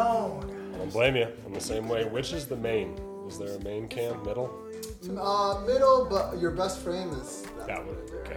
alone. I don't blame you. I'm the same way. Which is the main? Is there a main cam? Middle? Middle, but your best frame is That one. Okay.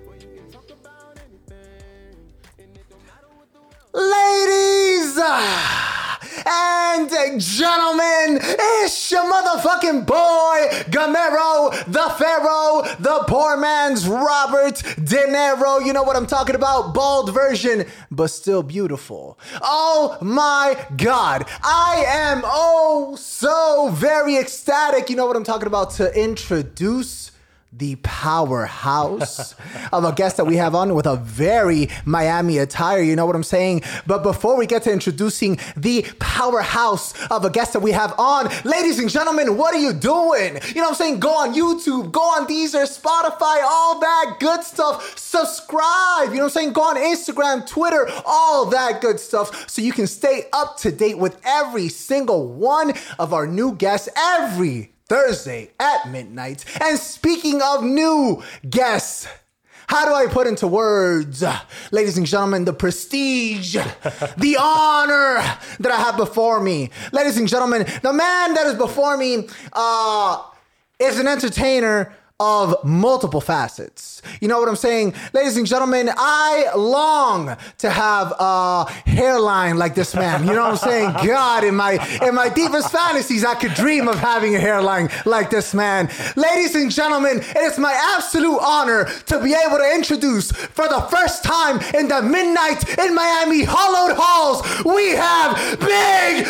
Ladies and gentlemen, it's your motherfucking boy, Gamero, the Pharaoh, the poor man's Robert De Niro. You know what I'm talking about? Bald version, but still beautiful. Oh my God. I am so very ecstatic. You know what I'm talking about? To introduce the powerhouse of a guest that we have on with a very Miami attire. You know what I'm saying? But before we get to introducing the powerhouse of a guest that we have on, ladies and gentlemen, what are you doing? You know what I'm saying? Go on YouTube, go on Deezer, Spotify, all that good stuff. Subscribe. You know what I'm saying? Go on Instagram, Twitter, all that good stuff so you can stay up to date with every single one of our new guests every Thursday at midnight. And speaking of new guests, how do I put into words, ladies and gentlemen, the prestige, the honor that I have before me? Ladies and gentlemen, the man that is before me is an entertainer of multiple facets. You know what I'm saying? Ladies and gentlemen, I long to have a hairline like this man. You know what I'm saying? God, in my deepest fantasies, I could dream of having a hairline like this man. Ladies and gentlemen, it is my absolute honor to be able to introduce for the first time in the Midnight in Miami Hollowed Halls, we have Big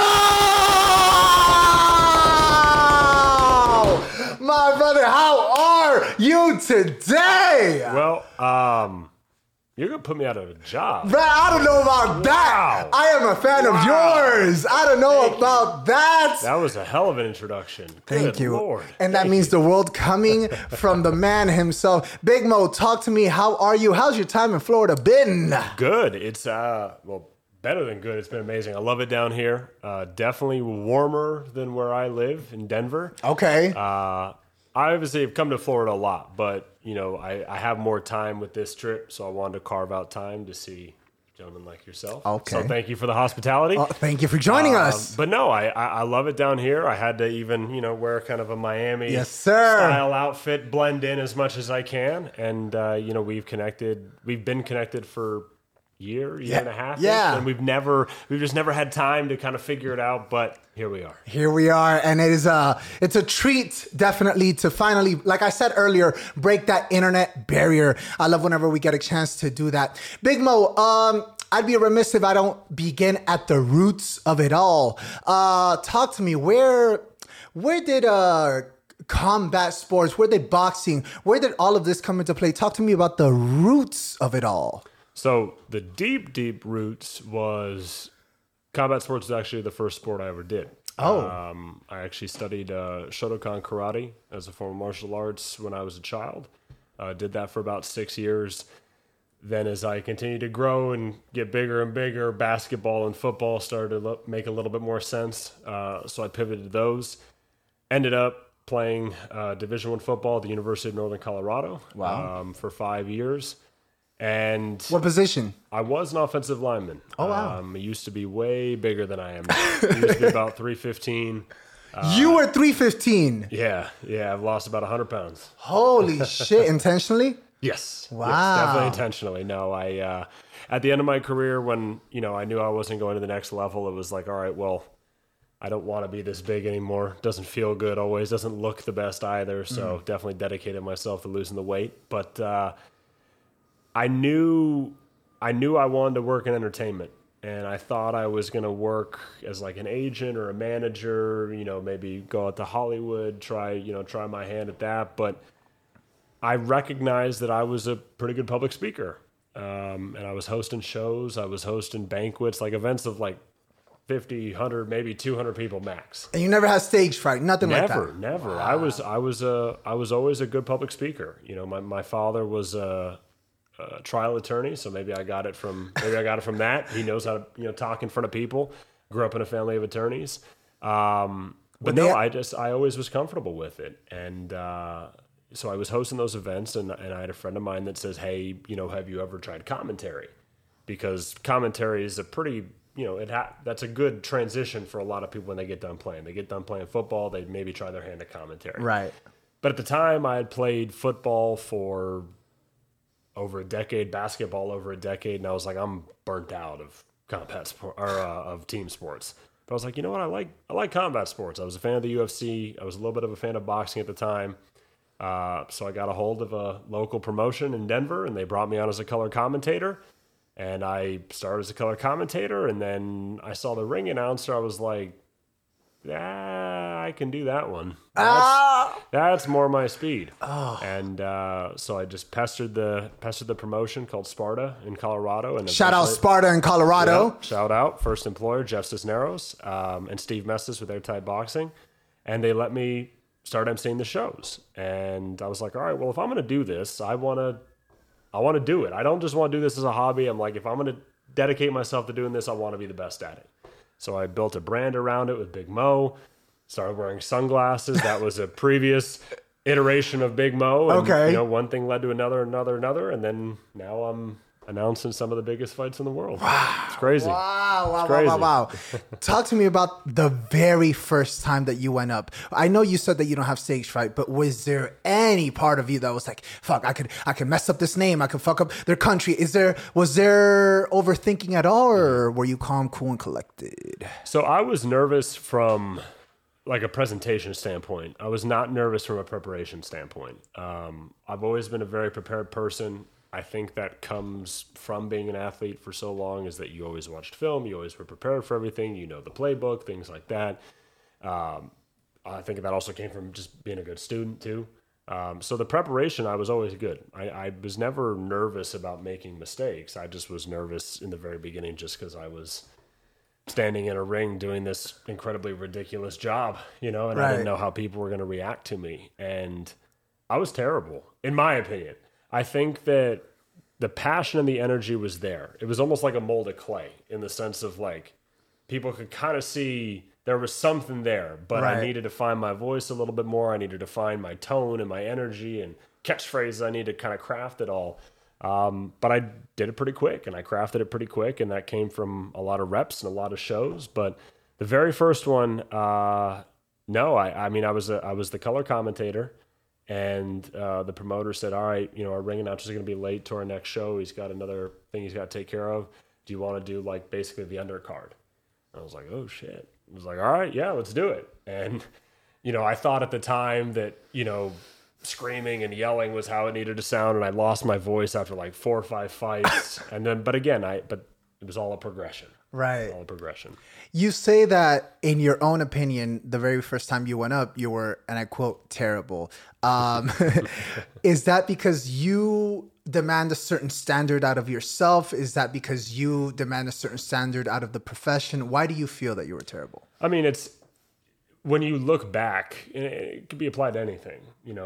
Mo! My brother, how are you today? Well, you're going to put me out of a job. Bro, I don't know about that. I am a fan of yours. I don't know about that. That was a hell of an introduction. Thank Good you. Lord. And that means the world coming from the man himself. Big Mo, talk to me. How are you? How's your time in Florida been? Good. It's, better than good. It's been amazing. I love it down here. Definitely warmer than where I live in Denver. Okay. I obviously have come to Florida a lot, but you know, I have more time with this trip, so I wanted to carve out time to see gentlemen like yourself. Okay. So thank you for the hospitality. Thank you for joining us. But no, I love it down here. I had to even, wear kind of a Miami style outfit, blend in as much as I can. And, we've been connected for year and a half. Yeah. And we've just never had time to kind of figure it out, but here we are. Here we are. And it's a treat definitely to finally, like I said earlier, break that internet barrier. I love whenever we get a chance to do that. Big Mo, I'd be remiss if I don't begin at the roots of it all. Talk to me. Where did combat sports, where did boxing, where did all of this come into play? Talk to me about the roots of it all. So the deep roots was combat sports was actually the first sport I ever did. I actually studied Shotokan karate as a form of martial arts when I was a child. Did that for about 6 years. Then as I continued to grow and get bigger and bigger, basketball and football started to make a little bit more sense. So I pivoted to those. Ended up playing Division I football at the University of Northern Colorado for 5 years. And what position? I was an offensive lineman. Oh, wow. I used to be way bigger than I am now. I used to be about 315. You were 315. Yeah. I've lost about 100 pounds. Holy shit. Intentionally? Yes. Wow. Yes, definitely intentionally. No, at the end of my career when, I knew I wasn't going to the next level, it was like, all right, well, I don't want to be this big anymore. Doesn't feel good always. Doesn't look the best either. So definitely dedicated myself to losing the weight. But, I knew I wanted to work in entertainment, and I thought I was going to work as like an agent or a manager, maybe go out to Hollywood, try my hand at that. But I recognized that I was a pretty good public speaker. And I was hosting shows. I was hosting banquets, like events of like 50, 100, maybe 200 people max. And you never had stage fright, nothing like that? Never. Wow. I was always a good public speaker. My father was a trial attorney, so maybe I got it from that. He knows how to talk in front of people. Grew up in a family of attorneys, I always was comfortable with it, and so I was hosting those events, and I had a friend of mine that says, "Hey, have you ever tried commentary?" Because commentary is a pretty that's a good transition for a lot of people when they get done playing. They get done playing football, they maybe try their hand at commentary. Right. But at the time, I had played football for over a decade, basketball over a decade, and I was like, I'm burnt out of combat sport or of team sports. But I was like, you know what? I like combat sports. I was a fan of the UFC. I was a little bit of a fan of boxing at the time. So I got a hold of a local promotion in Denver, and they brought me on as a color commentator. And I started as a color commentator, and then I saw the ring announcer. I was like, I can do that one. That's more my speed. Oh. And so I just pestered the promotion called Sparta in Colorado. And shout out Sparta in Colorado. Yeah, shout out first employer Jeff Cisneros and Steve Mestis with Airtight Boxing, and they let me start emceeing the shows. And I was like, all right, well, if I'm going to do this, I want to do it. I don't just want to do this as a hobby. I'm like, if I'm going to dedicate myself to doing this, I want to be the best at it. So I built a brand around it with Big Mo, started wearing sunglasses. That was a previous iteration of Big Mo. And, okay. One thing led to another. And then now I'm announcing some of the biggest fights in the world. Wow. It's crazy. Wow. Talk to me about the very first time that you went up. I know you said that you don't have stage fright, but was there any part of you that was like, fuck, I could mess up this name. I could fuck up their country. Was there overthinking at all, or were you calm, cool, and collected? So I was nervous from like a presentation standpoint. I was not nervous from a preparation standpoint. I've always been a very prepared person. I think that comes from being an athlete for so long, is that you always watched film, you always were prepared for everything, you know the playbook, things like that. I think that also came from just being a good student too. So the preparation, I was always good. I was never nervous about making mistakes. I just was nervous in the very beginning just because I was standing in a ring doing this incredibly ridiculous job, and right. I didn't know how people were going to react to me. And I was terrible, in my opinion. I think that the passion and the energy was there. It was almost like a mold of clay in the sense of like people could kind of see there was something there, but right. I needed to find my voice a little bit more. I needed to find my tone and my energy and catchphrases. I needed to kind of craft it all. But I did it pretty quick, and I crafted it pretty quick, and that came from a lot of reps and a lot of shows. But the very first one, I was the color commentator. And the promoter said, all right, our ring announcer's going to be late to our next show. He's got another thing he's got to take care of. Do you want to do like basically the undercard? I was like, oh shit. I was like, all right, yeah, let's do it. And, I thought at the time that, screaming and yelling was how it needed to sound. And I lost my voice after like 4 or 5 fights. But it was all a progression. Right. All a progression. You say that in your own opinion, the very first time you went up, you were, and I quote, terrible. Is that because you demand a certain standard out of yourself? Is that because you demand a certain standard out of the profession? Why do you feel that you were terrible? I mean, it's when you look back, it could be applied to anything.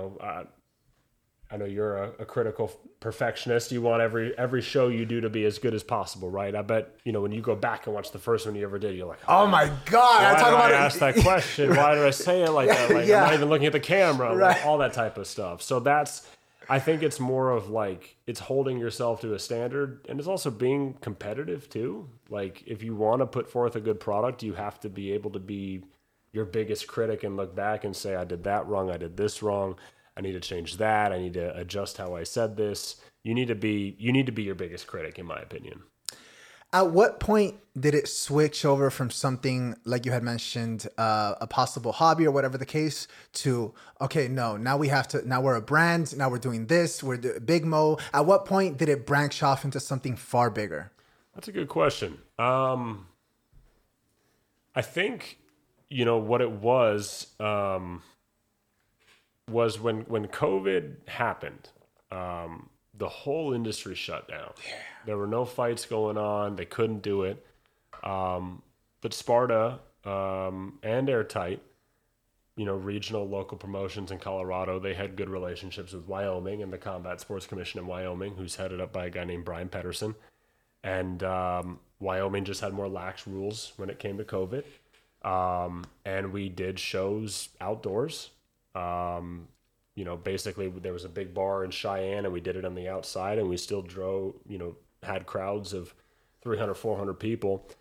I know you're a critical perfectionist. You want every show you do to be as good as possible, right? I bet, when you go back and watch the first one you ever did, you're like, oh my God. Why did I ask that question? Why did I say it like that? Like, yeah. I'm not even looking at the camera, right. Like, all that type of stuff. So I think it's more of like, it's holding yourself to a standard, and it's also being competitive too. Like, if you want to put forth a good product, you have to be able to be your biggest critic and look back and say, I did that wrong. I did this wrong. I need to change that. I need to adjust how I said this. You need to be your biggest critic, in my opinion. At what point did it switch over from something like you had mentioned, a possible hobby or whatever the case, to, okay, no, now we're a brand. Now we're doing this. We're Big Mo. At what point did it branch off into something far bigger? That's a good question. I think, what it was when COVID happened, the whole industry shut down. Yeah. There were no fights going on. They couldn't do it. But Sparta and Airtight, regional local promotions in Colorado, they had good relationships with Wyoming and the Combat Sports Commission in Wyoming, who's headed up by a guy named Brian Pedersen. And Wyoming just had more lax rules when it came to COVID. And we did shows outdoors. Basically there was a big bar in Cheyenne, and we did it on the outside, and we still drove, had crowds of 300, 400 people.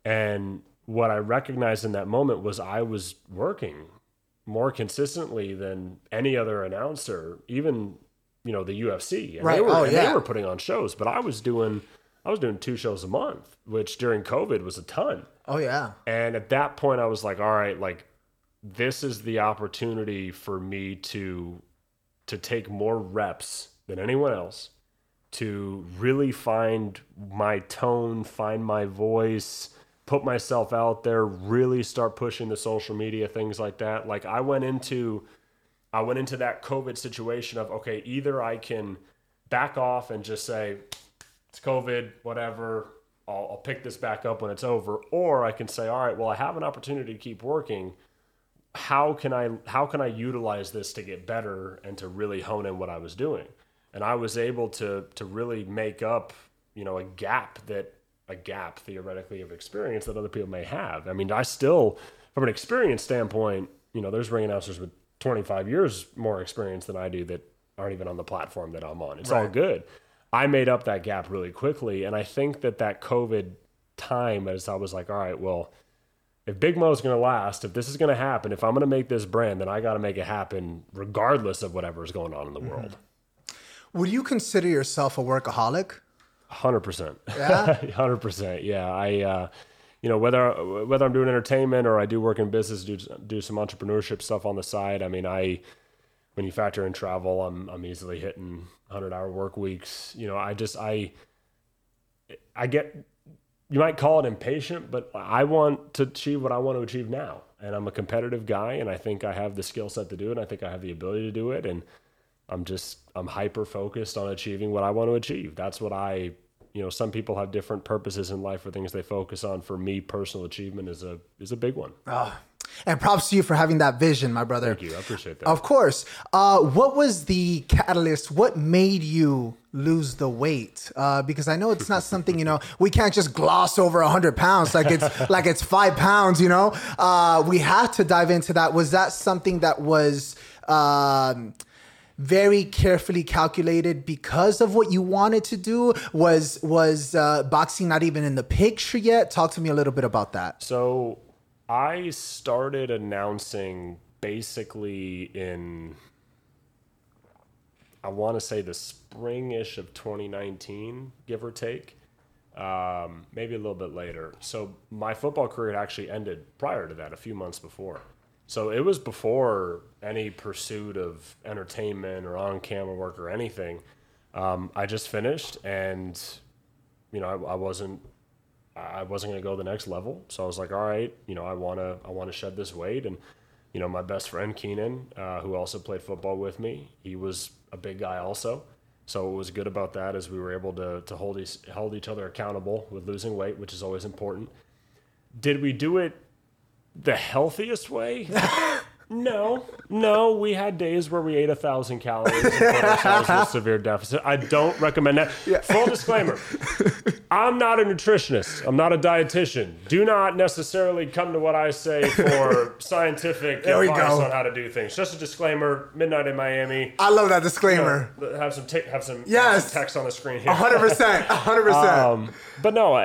And what I recognized in that moment was I was working more consistently than any other announcer, even, you know, the UFC. And they were putting on shows, but I was doing 2 shows a month, which during COVID was a ton. Oh yeah. And at that point I was like, all right, like this is the opportunity for me to take more reps than anyone else, to really find my tone, find my voice, put myself out there, really start pushing the social media, things like that. Like I went into that COVID situation of, okay, either I can back off and just say, it's COVID, whatever, I'll pick this back up when it's over. Or I can say, all right, well, I have an opportunity to keep working. How can I utilize this to get better and to really hone in what I was doing? And I was able to really make up, you know, a gap theoretically of experience that other people may have. I mean, I still, from an experience standpoint, you know, there's ring announcers with 25 years more experience than I do that aren't even on the platform that I'm on. It's all good. I made up that gap really quickly. And I think that COVID time, as I was like, all right, well, if Big Mo's going to last, if this is going to happen, if I'm going to make this brand, then I got to make it happen regardless of whatever is going on in the world. Would you consider yourself a workaholic? 100%. Yeah. 100%. Yeah. I, you know, whether I'm doing entertainment or I do work in business, do some entrepreneurship stuff on the side. I mean, when you factor in travel, I'm easily hitting 100-hour work weeks. You know, I get, you might call it impatient, but I want to achieve what I want to achieve now. And I'm a competitive guy, and I think I have the skill set to do it. And I think I have the ability to do it. And I'm hyper focused on achieving what I want to achieve. That's what you know, some people have different purposes in life or things they focus on. For me, personal achievement is a big one. And props to you for having that vision, my brother. Thank you. I appreciate that. Of course. What was the catalyst? What made you lose the weight? Because I know it's not something, you know, we can't just gloss over 100 pounds like it's 5 pounds, you know. We have to dive into that. Was that something that was very carefully calculated because of what you wanted to do? Was boxing not even in the picture yet? Talk to me a little bit about that. So I started announcing basically in, I want to say the spring-ish of 2019, give or take, maybe a little bit later. So my football career had actually ended prior to that, a few months before. So it was before any pursuit of entertainment or on-camera work or anything. I just finished, and you know, I wasn't going to go the next level. So I was like, all right, you know, I want to shed this weight. And you know, my best friend Keenan, who also played football with me, he was a big guy also. So what was good about that is we were able to hold each other accountable with losing weight, which is always important. Did we do it the healthiest way? No. We had days where we ate 1,000 calories and put ourselves in a severe deficit. I don't recommend that. Yeah. Full disclaimer, I'm not a nutritionist. I'm not a dietitian. Do not necessarily come to what I say for scientific advice on how to do things. Just a disclaimer, midnight in Miami. I love that disclaimer. You know, have some text on the screen here. 100%. But no,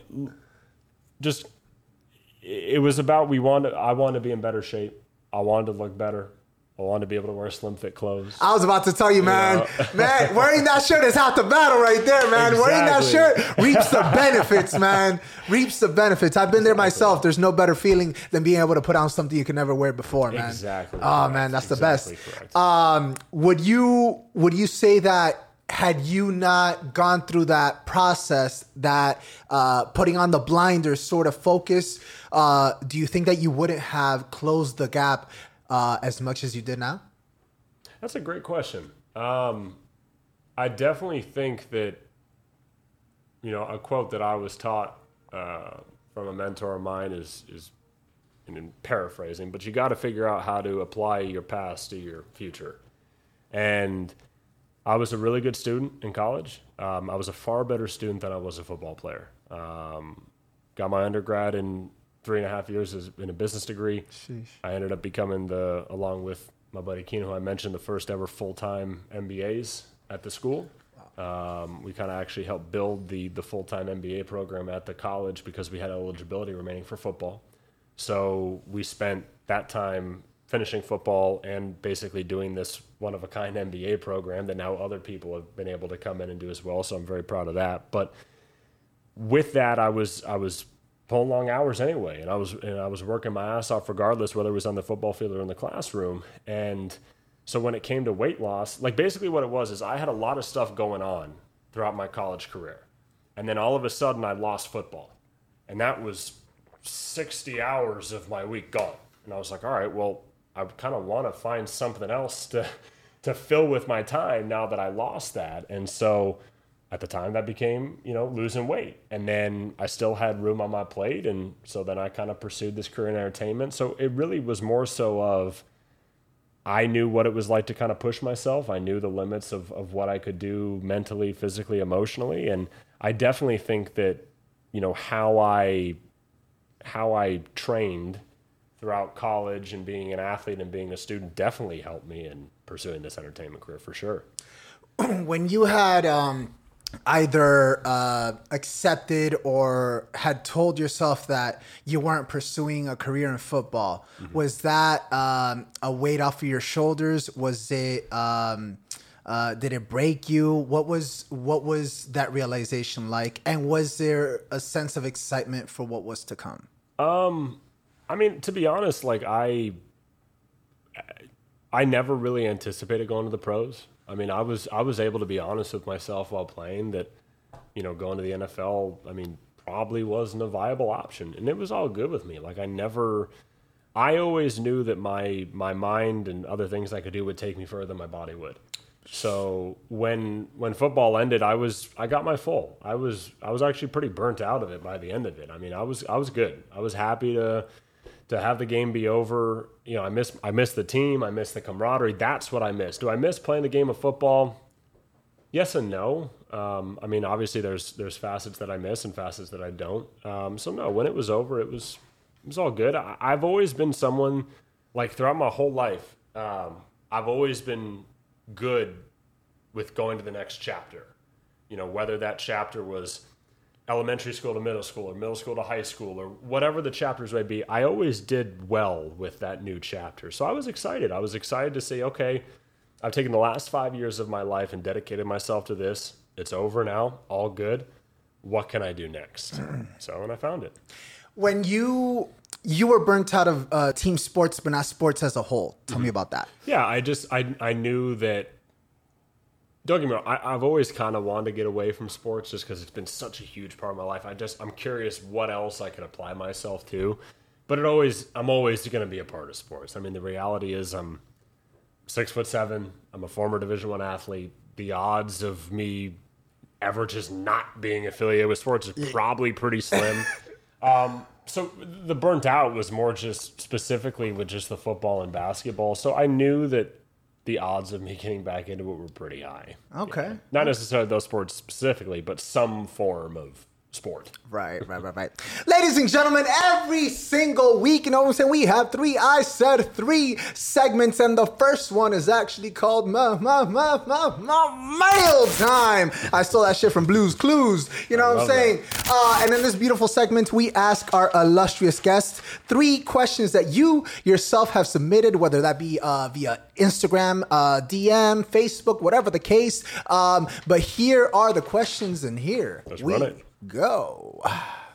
it was about I wanted to be in better shape. I wanted to look better. I wanted to be able to wear slim fit clothes. I was about to tell you, man. Man, wearing that shirt is half the battle right there, man. Exactly. Wearing that shirt reaps the benefits, man. Reaps the benefits. I've been there myself. There's no better feeling than being able to put on something you could never wear before, man. Exactly. Oh, man, that's the best. Correct. Would you say that had you not gone through that process, that putting on the blinders sort of focus, do you think that you wouldn't have closed the gap as much as you did now? That's a great question. I definitely think that, you know, a quote that I was taught from a mentor of mine is in paraphrasing, but you got to figure out how to apply your past to your future. And I was a really good student in college. I was a far better student than I was a football player. Got my undergrad in 3.5 years in a business degree. Sheesh. I ended up becoming along with my buddy Keenan, who I mentioned, the first ever full-time MBAs at the school. Wow. We kind of actually helped build the full-time MBA program at the college because we had eligibility remaining for football. So we spent that time finishing football and basically doing this one-of-a-kind MBA program that now other people have been able to come in and do as well. So I'm very proud of that. But with that, I was pulling long hours anyway, and I was working my ass off regardless whether it was on the football field or in the classroom. And so when it came to weight loss, like basically what it was is I had a lot of stuff going on throughout my college career. And then all of a sudden I lost football. And that was 60 hours of my week gone. And I was like, all right, well, I kind of want to find something else to fill with my time now that I lost that. And so at the time that became, losing weight. And then I still had room on my plate. And so then I kind of pursued this career in entertainment. So it really was more so of, I knew what it was like to kind of push myself. I knew the limits of what I could do mentally, physically, emotionally. And I definitely think that, how I trained throughout college and being an athlete and being a student definitely helped me in pursuing this entertainment career for sure. When you had either accepted or had told yourself that you weren't pursuing a career in football, was that a weight off of your shoulders? Was it did it break you? What was that realization like? And was there a sense of excitement for what was to come? I mean, to be honest, like I never really anticipated going to the pros. I mean, I was able to be honest with myself while playing that, going to the NFL, I mean, probably wasn't a viable option. And it was all good with me. Like I always knew that my mind and other things I could do would take me further than my body would. So when football ended, I got my full. I was actually pretty burnt out of it by the end of it. I mean, I was good. I was happy to have the game be over. I miss the team. I miss the camaraderie. That's what I miss. Do I miss playing the game of football? Yes and no. I mean, obviously there's facets that I miss and facets that I don't. So no, when it was over, it was all good. I've always been someone, like throughout my whole life, I've always been good with going to the next chapter. Whether that chapter was elementary school to middle school or middle school to high school or whatever the chapters may be, I always did well with that new chapter. So I was excited. I was excited to say, okay, I've taken the last 5 years of my life and dedicated myself to this. It's over now. All good. What can I do next? And I found it. When you were burnt out of team sports, but not sports as a whole. Tell me about that. Yeah, I knew that. Don't get me wrong, I've always kind of wanted to get away from sports just because it's been such a huge part of my life. I'm curious what else I could apply myself to. But I'm always going to be a part of sports. I mean, the reality is I'm 6'7". I'm a former Division I athlete. The odds of me ever just not being affiliated with sports is probably pretty slim. So the burnt out was more just specifically with just the football and basketball. So I knew that the odds of me getting back into it were pretty high. Okay. Not necessarily those sports specifically, but some form of sport. Right. Ladies and gentlemen, every single week, we have I said three segments, and the first one is actually called Mail Time. I stole that shit from Blue's Clues. You know what I'm saying? And in this beautiful segment, we ask our illustrious guests 3 questions that you yourself have submitted, whether that be via Instagram, DM, Facebook, whatever the case. But here are the questions, and here Let's run it. Go.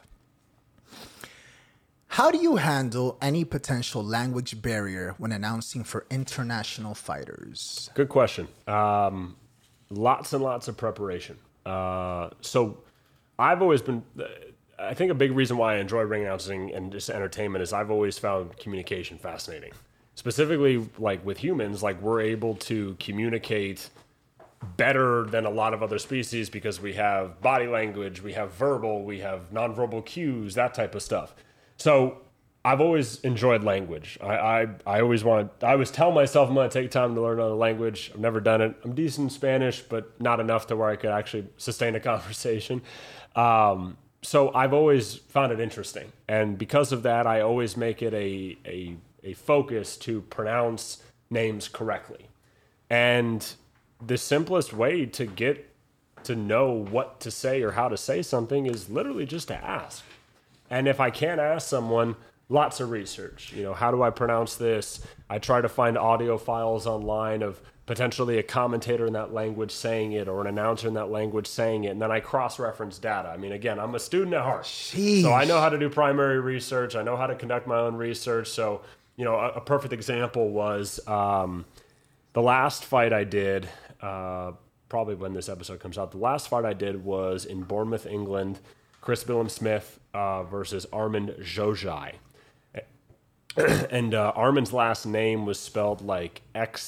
How do you handle any potential language barrier when announcing for international fighters? Good question. Lots and lots of preparation. So I've always been, I think a big reason why I enjoy ring announcing and just entertainment is I've always found communication fascinating. Specifically, like with humans, like we're able to communicate better than a lot of other species because we have body language, we have verbal, we have nonverbal cues, that type of stuff. So I've always enjoyed language. I always tell myself I'm going to take time to learn another language. I've never done it. I'm decent in Spanish, but not enough to where I could actually sustain a conversation. So I've always found it interesting. And because of that, I always make it a focus to pronounce names correctly. And the simplest way to get to know what to say or how to say something is literally just to ask. And if I can't ask someone, lots of research. You know, how do I pronounce this? I try to find audio files online of potentially a commentator in that language saying it or an announcer in that language saying it. And then I cross-reference data. I mean, again, I'm a student at heart. Sheesh. So I know how to do primary research. I know how to conduct my own research. So, you know, a perfect example was the last fight I did, probably when this episode comes out, the last fight I did was in Bournemouth, England, Chris Billam-Smith versus Armin Jojai. And Armin's last name was spelled like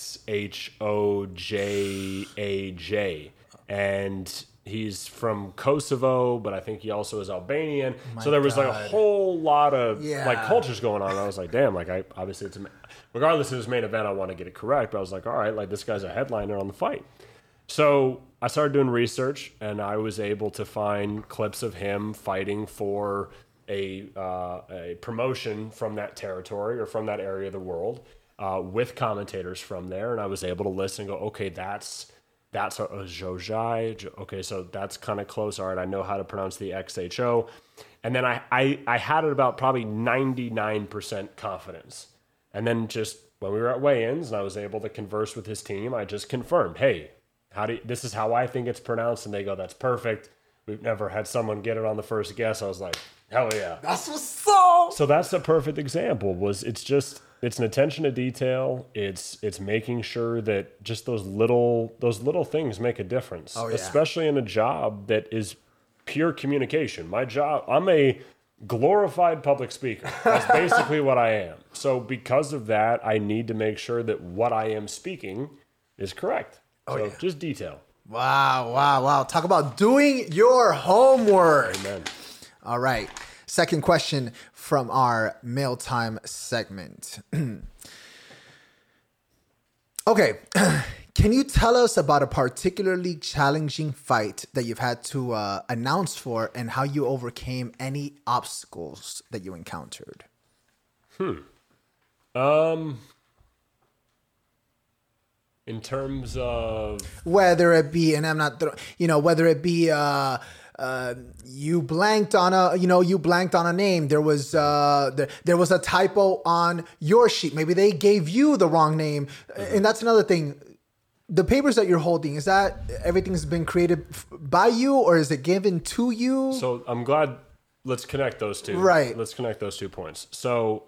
Xhojaj. And he's from Kosovo, but I think he also is Albanian. So there was like a whole lot of like cultures going on. And I was like, damn, like obviously it's regardless of his main event, I want to get it correct. But I was like, all right, like this guy's a headliner on the fight. So I started doing research, and I was able to find clips of him fighting for a promotion from that territory or from that area of the world with commentators from there. And I was able to listen and go, okay, that's a Jojai. Okay, so that's kind of close. All right, I know how to pronounce the XHO. And then I had it about probably 99% confidence. And then just when we were at weigh-ins and I was able to converse with his team, I just confirmed, hey, this is how I think it's pronounced. And they go, that's perfect. We've never had someone get it on the first guess. I was like, hell yeah. That's what's up. So that's a perfect example. It's an attention to detail. It's making sure that just those little things make a difference. Oh, yeah. Especially in a job that is pure communication. My job, I'm a glorified public speaker. That's basically what I am. So because of that, I need to make sure that what I am speaking is correct. So just detail. Wow. Talk about doing your homework. Amen. All right. Second question from our mail time segment. Okay. Can you tell us about a particularly challenging fight that you've had to announce for and how you overcame any obstacles that you encountered? In terms of whether it be, and I'm not, whether it be you blanked on a name. There was a typo on your sheet. Maybe they gave you the wrong name, and that's another thing. The papers that you're holding, is that everything's been created by you, or is it given to you? So I'm glad. Let's connect those two. Right. Let's connect those 2 points. So.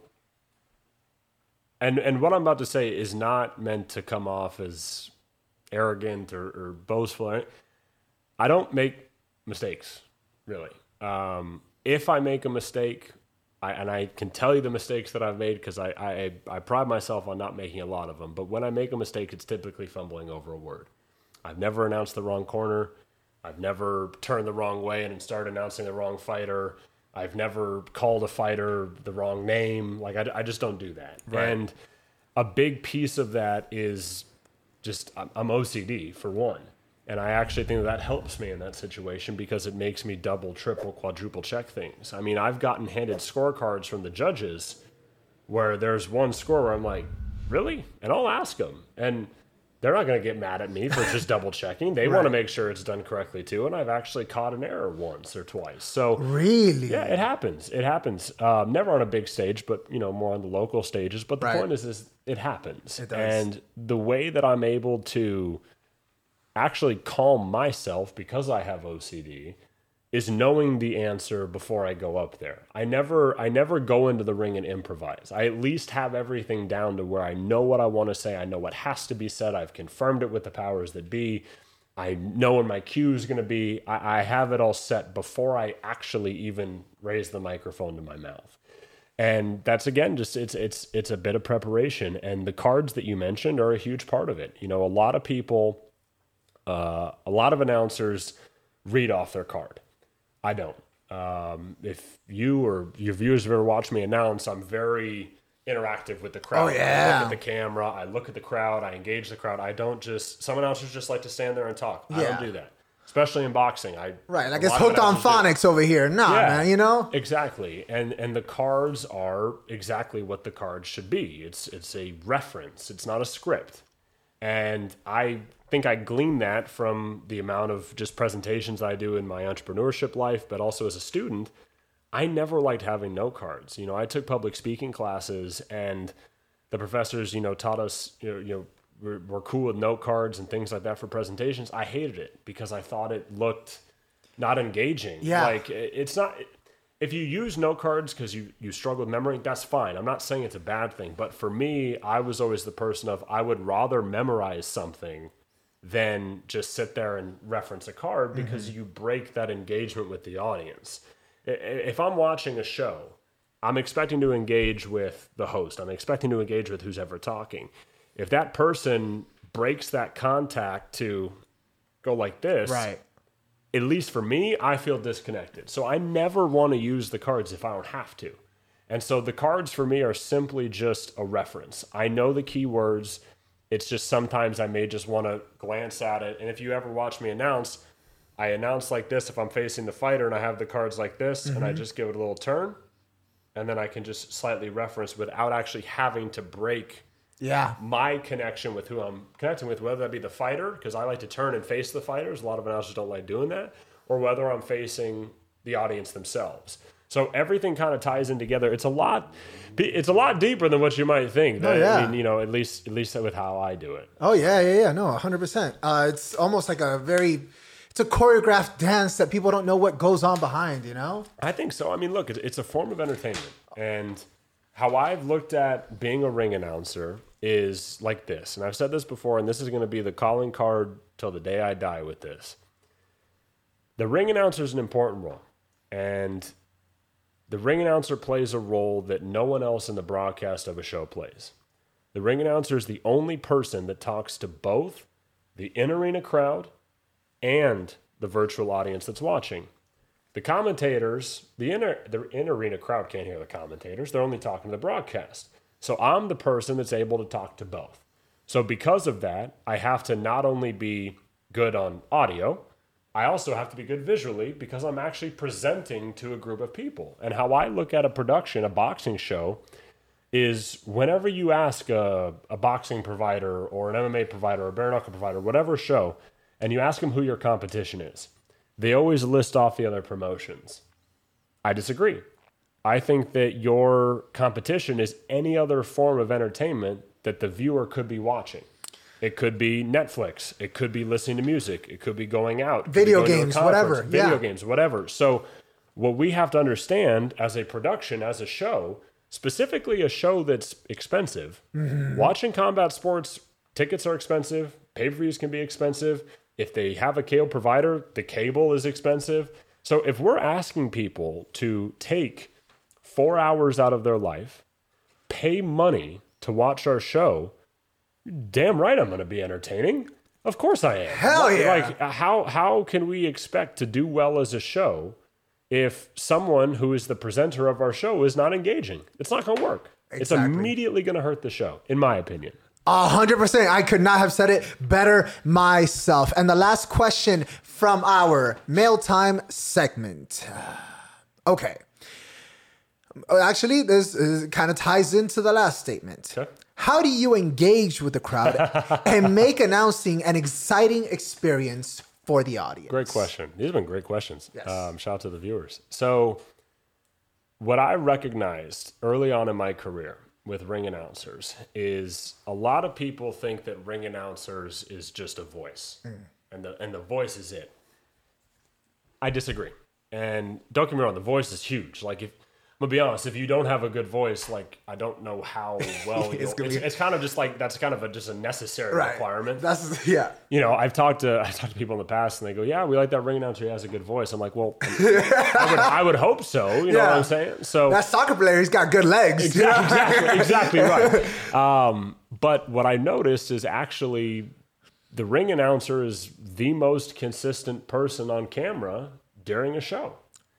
And what I'm about to say is not meant to come off as arrogant or boastful. I don't make mistakes, really. If I make a mistake, I can tell you the mistakes that I've made because I pride myself on not making a lot of them. But when I make a mistake, it's typically fumbling over a word. I've never announced the wrong corner. I've never turned the wrong way and started announcing the wrong fighter. I've never called a fighter the wrong name. Like, I just don't do that. Right. And a big piece of that is just, I'm OCD, for one. And I actually think that helps me in that situation because it makes me double, triple, quadruple check things. I mean, I've gotten handed scorecards from the judges where there's one score where I'm like, really? And I'll ask them. And they're not going to get mad at me for just double checking. They want to make sure it's done correctly too. And I've actually caught an error once or twice. So really, yeah, it happens. It happens. Never on a big stage, but more on the local stages. But the point is it happens. It does. And the way that I'm able to actually calm myself because I have OCD is knowing the answer before I go up there. I never go into the ring and improvise. I at least have everything down to where I know what I want to say. I know what has to be said. I've confirmed it with the powers that be. I know when my cue is going to be. I have it all set before I actually even raise the microphone to my mouth. And that's, again, just it's a bit of preparation. And the cards that you mentioned are a huge part of it. A lot of people, a lot of announcers read off their card. I don't. If you or your viewers have ever watched me announce, I'm very interactive with the crowd. Oh, yeah. I look at the camera. I look at the crowd. I engage the crowd. I don't just... Some announcers just like to stand there and talk. I don't do that. Especially in boxing. Like it's hooked on phonics over here. Nah, man, Exactly. And the cards are exactly what the cards should be. It's a reference. It's not a script. And I think I gleaned that from the amount of just presentations I do in my entrepreneurship life, but also as a student. I never liked having note cards. You know, I took public speaking classes, and the professors, taught us, we're cool with note cards and things like that for presentations. I hated it because I thought it looked not engaging. Yeah. Like, it's not, if you use note cards because you struggle with memory, that's fine. I'm not saying it's a bad thing. But for me, I was always the person of, I would rather memorize something than just sit there and reference a card, because you break that engagement with the audience. If I'm watching a show, I'm expecting to engage with the host. I'm expecting to engage with who's ever talking. If that person breaks that contact to go like this, Right. at least for me, I feel disconnected. So I never want to use the cards if I don't have to. And so the cards for me are simply just a reference. I know the keywords. It's just sometimes I may just want to glance at it. And if you ever watch me announce, I announce like this if I'm facing the fighter, and I have the cards like this, and I just give it a little turn, and then I can just slightly reference without actually having to break my connection with who I'm connecting with, whether that be the fighter, because I like to turn and face the fighters. A lot of announcers don't like doing that, or whether I'm facing the audience themselves. So everything kind of ties in together. It's a lot deeper than what you might think. I mean, at least with how I do it. Oh, yeah. No, 100%. It's almost like it's a choreographed dance that people don't know what goes on behind, I think so. I mean, look, it's a form of entertainment. And how I've looked at being a ring announcer is like this. And I've said this before, and this is going to be the calling card till the day I die with this. The ring announcer is an important role. And the ring announcer plays a role that no one else in the broadcast of a show plays. The ring announcer is the only person that talks to both the in-arena crowd and the virtual audience that's watching. The commentators, the in-arena crowd can't hear the commentators. They're only talking to the broadcast. So I'm the person that's able to talk to both. So because of that, I have to not only be good on audio, I also have to be good visually, because I'm actually presenting to a group of people. And how I look at a production, a boxing show, is whenever you ask a boxing provider or an MMA provider or a bare knuckle provider, whatever show, and you ask them who your competition is, they always list off the other promotions. I disagree. I think that your competition is any other form of entertainment that the viewer could be watching. It could be Netflix. It could be listening to music. It could be going out. Video games, whatever. Video games, whatever. So what we have to understand as a production, as a show, specifically a show that's expensive, watching combat sports, tickets are expensive. Pay-per-views can be expensive. If they have a cable provider, the cable is expensive. So if we're asking people to take 4 hours out of their life, pay money to watch our show, damn right I'm going to be entertaining. Of course I am. Hell yeah. Like, how can we expect to do well as a show if someone who is the presenter of our show is not engaging? It's not going to work. It's immediately going to hurt the show, in my opinion. 100%. I could not have said it better myself. And the last question from our Mail Time segment. Okay. Actually, this kind of ties into the last statement. Okay. How do you engage with the crowd and make announcing an exciting experience for the audience? Great question. These have been great questions. Yes. Shout out to the viewers. So what I recognized early on in my career with ring announcers is a lot of people think that ring announcers is just a voice and the voice is it. I disagree. And don't get me wrong, the voice is huge. Like, if I'm gonna be honest, if you don't have a good voice, like, I don't know how well it's kind of just like, that's kind of just a necessary requirement. I've talked to people in the past and they go, yeah, we like that ring announcer, he has a good voice. I'm like, well, I would hope so. You know what I'm saying? So that soccer player, he's got good legs. Exactly right. But what I noticed is actually the ring announcer is the most consistent person on camera during a show.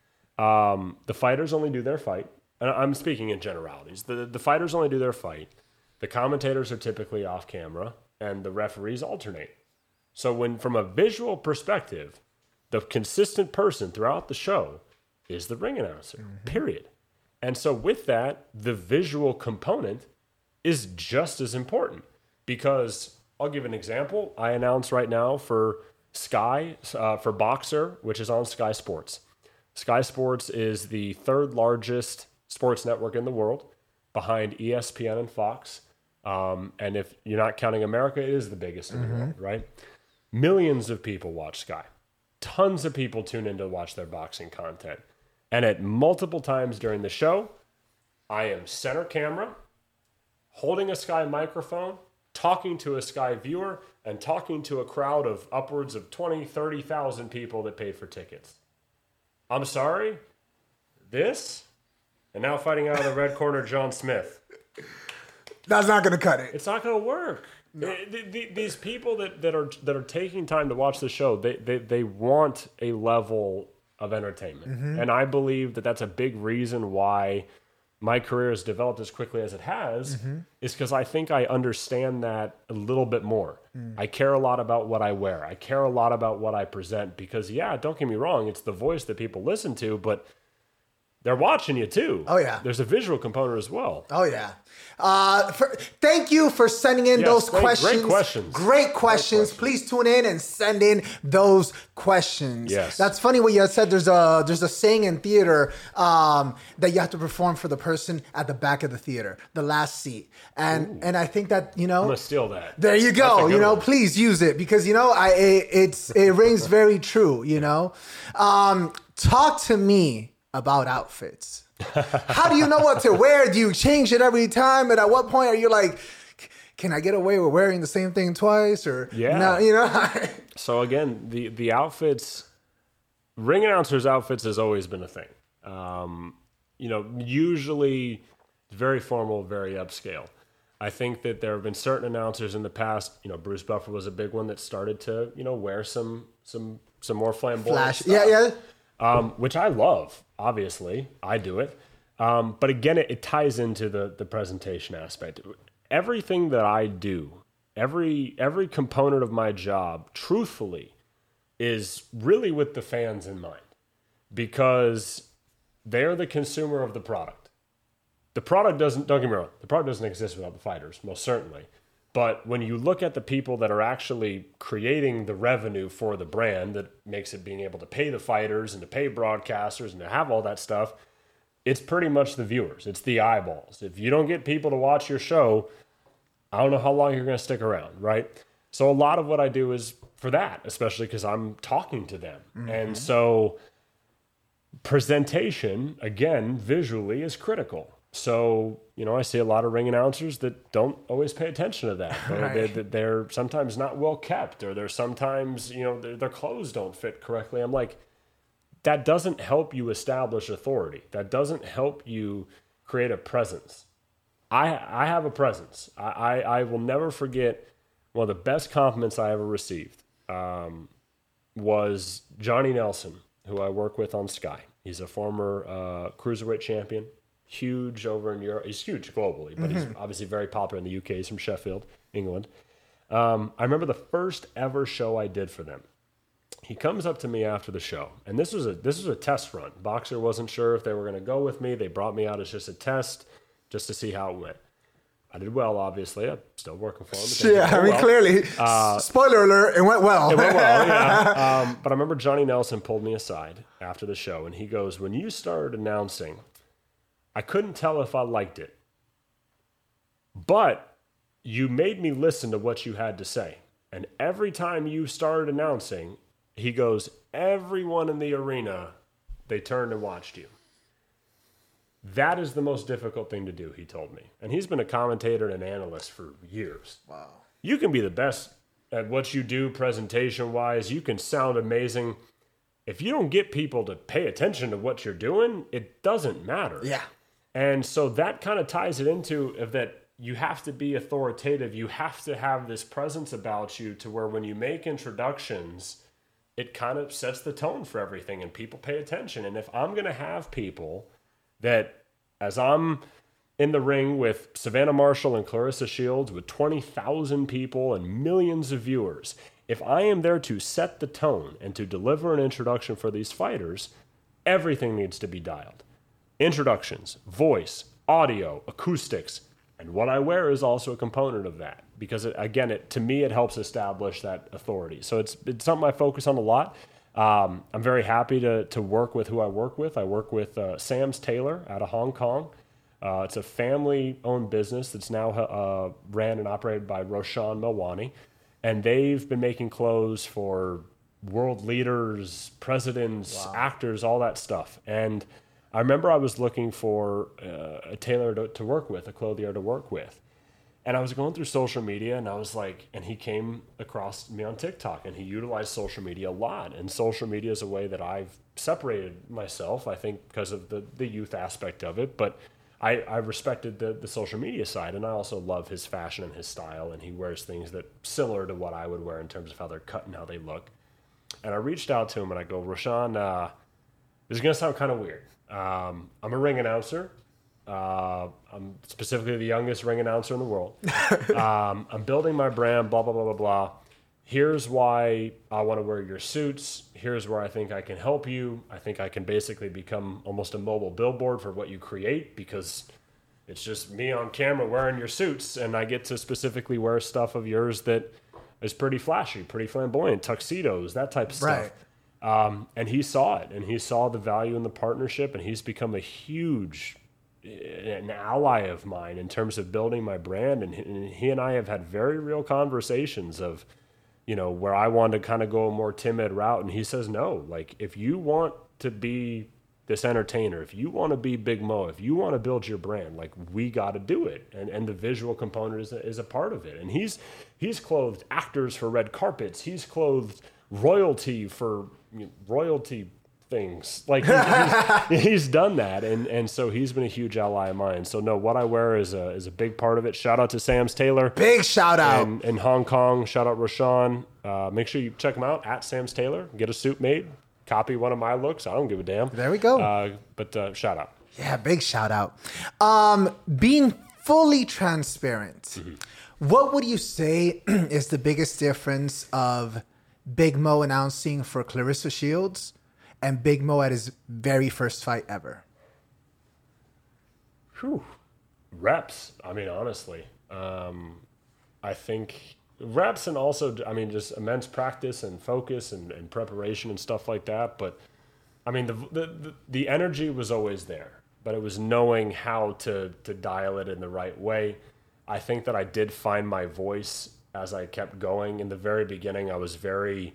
The fighters only do their fight. And I'm speaking in generalities. The fighters only do their fight. The commentators are typically off camera, and the referees alternate. So when, from a visual perspective, the consistent person throughout the show is the ring announcer, period. And so with that, the visual component is just as important, because I'll give an example. I announce right now for Sky, for Boxer, which is on Sky Sports. Sky Sports is the third largest sports network in the world, behind ESPN and Fox. And if you're not counting America, it is the biggest in the world, right? Millions of people watch Sky. Tons of people tune in to watch their boxing content. And at multiple times during the show, I am center camera, holding a Sky microphone, talking to a Sky viewer, and talking to a crowd of upwards of 20, 30,000 people that paid for tickets. I'm sorry, this, and now fighting out of the red corner, John Smith. That's not going to cut it. It's not going to work. No. These people that are taking time to watch the show, they want a level of entertainment. Mm-hmm. And I believe that that's a big reason why my career has developed as quickly as it has, is because I think I understand that a little bit more. I care a lot about what I wear. I care a lot about what I present because, yeah, don't get me wrong, it's the voice that people listen to, but they're watching you too. Oh, yeah. There's a visual component as well. Oh, yeah. Thank you for sending in those questions. Great questions. Great questions. Please tune in and send in those questions. Yes. That's funny what you said. There's a saying in theater that you have to perform for the person at the back of the theater, the last seat. And I think that, I'm going to steal that. There you go. One. Please use it because, it rings very true, Talk to me about outfits. How do you know what to wear? Do you change it every time? And at what point are you like, can I get away with wearing the same thing twice? Or yeah, So again, the outfits, ring announcers' outfits has always been a thing. Usually very formal, very upscale. I think that there have been certain announcers in the past. Bruce Buffer was a big one that started to wear some more flamboyant stuff. Yeah. Which I love, obviously. I do it. But again, it ties into the presentation aspect. Everything that I do, every component of my job, truthfully, is really with the fans in mind. Because they're the consumer of the product. The product don't get me wrong, the product doesn't exist without the fighters, most certainly. But when you look at the people that are actually creating the revenue for the brand that makes it being able to pay the fighters and to pay broadcasters and to have all that stuff, it's pretty much the viewers. It's the eyeballs. If you don't get people to watch your show, I don't know how long you're going to stick around, right? So a lot of what I do is for that, especially because I'm talking to them. Mm-hmm. And so presentation, again, visually is critical. So, I see a lot of ring announcers that don't always pay attention to that. They're sometimes not well kept, or they're sometimes, their clothes don't fit correctly. I'm like, that doesn't help you establish authority. That doesn't help you create a presence. I have a presence. I will never forget one of the best compliments I ever received was Johnny Nelson, who I work with on Sky. He's a former cruiserweight champion. Huge over in Europe. He's huge globally, but he's obviously very popular in the UK. He's from Sheffield, England. I remember the first ever show I did for them. He comes up to me after the show, and this was a test run. Boxer wasn't sure if they were going to go with me. They brought me out as just a test, just to see how it went. I did well, obviously. I'm still working for him. Yeah, clearly. Spoiler alert, it went well. It went well, yeah. But I remember Johnny Nelson pulled me aside after the show, and he goes, when you started announcing, I couldn't tell if I liked it, but you made me listen to what you had to say. And every time you started announcing, he goes, everyone in the arena, they turned and watched you. That is the most difficult thing to do, he told me. And he's been a commentator and an analyst for years. Wow. You can be the best at what you do presentation-wise. You can sound amazing. If you don't get people to pay attention to what you're doing, it doesn't matter. Yeah. And so that kind of ties it into that you have to be authoritative. You have to have this presence about you to where when you make introductions, it kind of sets the tone for everything and people pay attention. And if I'm going to have people that, as I'm in the ring with Savannah Marshall and Clarissa Shields with 20,000 people and millions of viewers, if I am there to set the tone and to deliver an introduction for these fighters, everything needs to be dialed. Introductions, voice, audio, acoustics, and what I wear is also a component of that because to me, it helps establish that authority. So it's something I focus on a lot. I'm very happy to work with who I work with. I work with Sam's Tailor out of Hong Kong. It's a family-owned business that's now ran and operated by Roshan Melwani, and they've been making clothes for world leaders, presidents, actors, all that stuff. And I remember I was looking for a tailor to work with, a clothier to work with. And I was going through social media, and I was like, and he came across me on TikTok, and he utilized social media a lot. And social media is a way that I've separated myself, I think, because of the youth aspect of it. But I respected the social media side, and I also love his fashion and his style, and he wears things that similar to what I would wear in terms of how they're cut and how they look. And I reached out to him, and I go, Roshan, this is going to sound kind of weird. I'm a ring announcer. I'm specifically the youngest ring announcer in the world. I'm building my brand, blah, blah, blah, blah, blah. Here's why I want to wear your suits. Here's where I think I can help you. I think I can basically become almost a mobile billboard for what you create, because it's just me on camera wearing your suits, and I get to specifically wear stuff of yours that is pretty flashy, pretty flamboyant, tuxedos, that type of stuff. Right. And he saw it, and he saw the value in the partnership, and he's become an ally of mine in terms of building my brand. And he and I have had very real conversations of, where I wanted to kind of go a more timid route. And he says, no, like, if you want to be this entertainer, if you want to be Big Mo, if you want to build your brand, like, we got to do it. And the visual component is a part of it. And he's clothed actors for red carpets. He's clothed royalty for royalty things. Like, he's done that, and so he's been a huge ally of mine. So no, what I wear is a big part of it. Shout out to Sam's Tailor. Big shout out. In Hong Kong. Shout out Roshan. Make sure you check him out at Sam's Tailor. Get a suit made. Copy one of my looks. I don't give a damn. There we go. But shout out. Yeah, big shout out. Being fully transparent, what would you say is the biggest difference of Big Mo announcing for Clarissa Shields and Big Mo at his very first fight ever? Whew. Reps. I mean, honestly, I think reps, and also, I mean, just immense practice and focus and preparation and stuff like that. But I mean, the energy was always there, but it was knowing how to dial it in the right way. I think that I did find my voice as I kept going. In the very beginning, I was very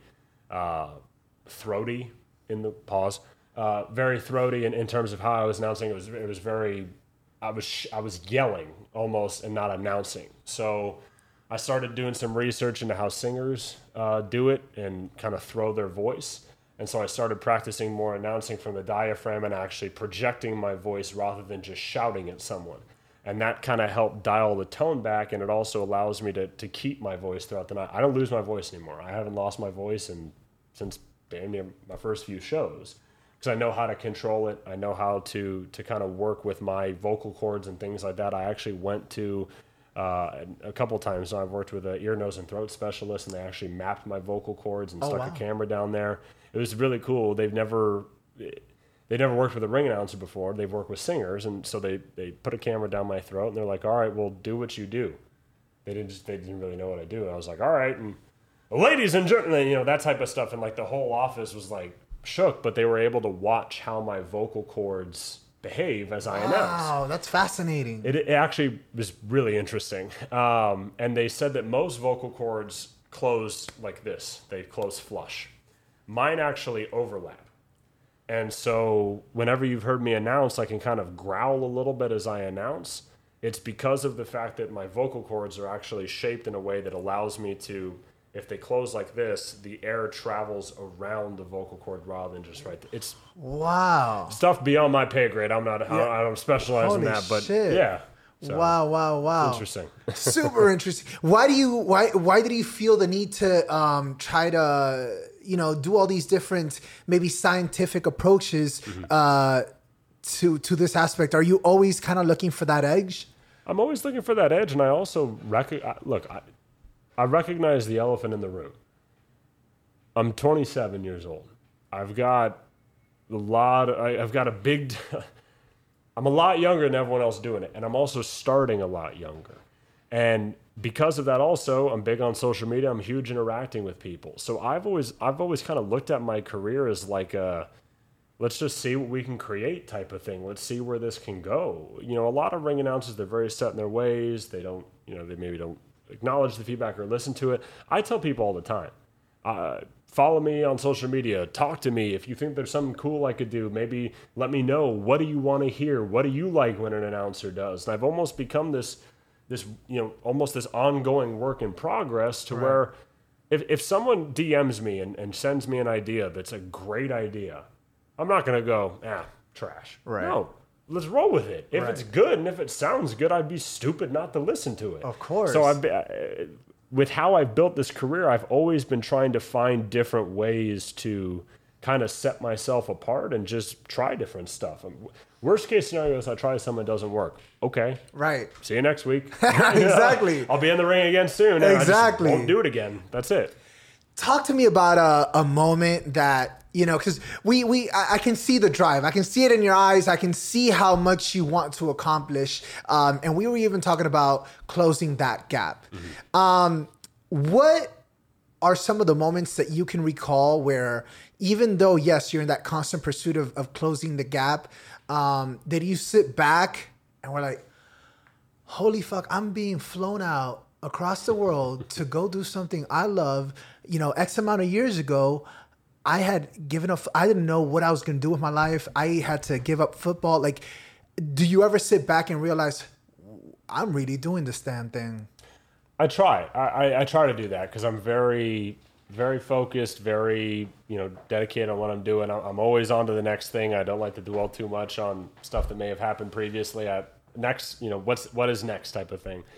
throaty in the pause, very throaty in terms of how I was announcing. It was very, I was yelling almost and not announcing. So I started doing some research into how singers do it and kind of throw their voice. And so I started practicing more announcing from the diaphragm and actually projecting my voice rather than just shouting at someone. And that kind of helped dial the tone back, and it also allows me to keep my voice throughout the night. I don't lose my voice anymore. I haven't lost my voice since damn near my first few shows, because I know how to control it. I know how to kind of work with my vocal cords and things like that. I actually went to a couple times. I've worked with an ear, nose, and throat specialist, and they actually mapped my vocal cords and stuck a camera down there. It was really cool. They never worked with a ring announcer before. They've worked with singers, and so they put a camera down my throat, and they're like, all right, well, do what you do. They didn't really know what I do. And I was like, all right, and ladies and gentlemen, that type of stuff. And like the whole office was like shook, but they were able to watch how my vocal cords behave as I announce. Wow, that's fascinating. It actually was really interesting. And they said that most vocal cords close like this. They close flush. Mine actually overlap. And so whenever you've heard me announce, I can kind of growl a little bit as I announce. It's because of the fact that my vocal cords are actually shaped in a way that allows me to, if they close like this, the air travels around the vocal cord rather than just right there. It's wow, stuff beyond my pay grade. I don't specialize in Holy that, but shit. yeah. So, wow. Interesting. Super interesting. Why did you feel the need to try to do all these different maybe scientific approaches to this aspect? Are you always kind of looking for that edge? I'm always looking for that edge, and I also I recognize the elephant in the room. I'm 27 years old. I've got a big. I'm a lot younger than everyone else doing it, and I'm also starting a lot younger. And because of that also, I'm big on social media. I'm huge interacting with people. So I've always kind of looked at my career as like a, let's just see what we can create type of thing. Let's see where this can go. You know, a lot of ring announcers, they're very set in their ways. They don't, you know, they maybe don't acknowledge the feedback or listen to it. I tell people all the time, follow me on social media, talk to me. If you think there's something cool I could do, maybe let me know. What do you want to hear? What do you like when an announcer does? And I've almost become this, you know, almost this ongoing work in progress to where if someone DMs me and sends me an idea that's a great idea, I'm not going to go, trash. Right. No, let's roll with it. If it's good and if it sounds good, I'd be stupid not to listen to it. Of course. So with how I've built this career, I've always been trying to find different ways to kind of set myself apart and just try different stuff. Worst case scenario is I try something that doesn't work. Okay. Right. See you next week. Exactly. I'll be in the ring again soon. And Exactly. I just won't do it again. That's it. Talk to me about a moment that, you know, because I can see the drive. I can see it in your eyes. I can see how much you want to accomplish. And we were even talking about closing that gap. Mm-hmm. What are some of the moments that you can recall where, even though, yes, you're in that constant pursuit of closing the gap, did you sit back and were like, holy fuck, I'm being flown out across the world to go do something I love. You know, X amount of years ago, I had given up. I didn't know what I was going to do with my life. I had to give up football. Like, do you ever sit back and realize, I'm really doing this damn thing? I try. I try to do that because I'm very, very focused, very, you know, dedicated on what I'm doing. I'm always on to the next thing. I don't like to dwell too much on stuff that may have happened previously. You know, what is next type of thing.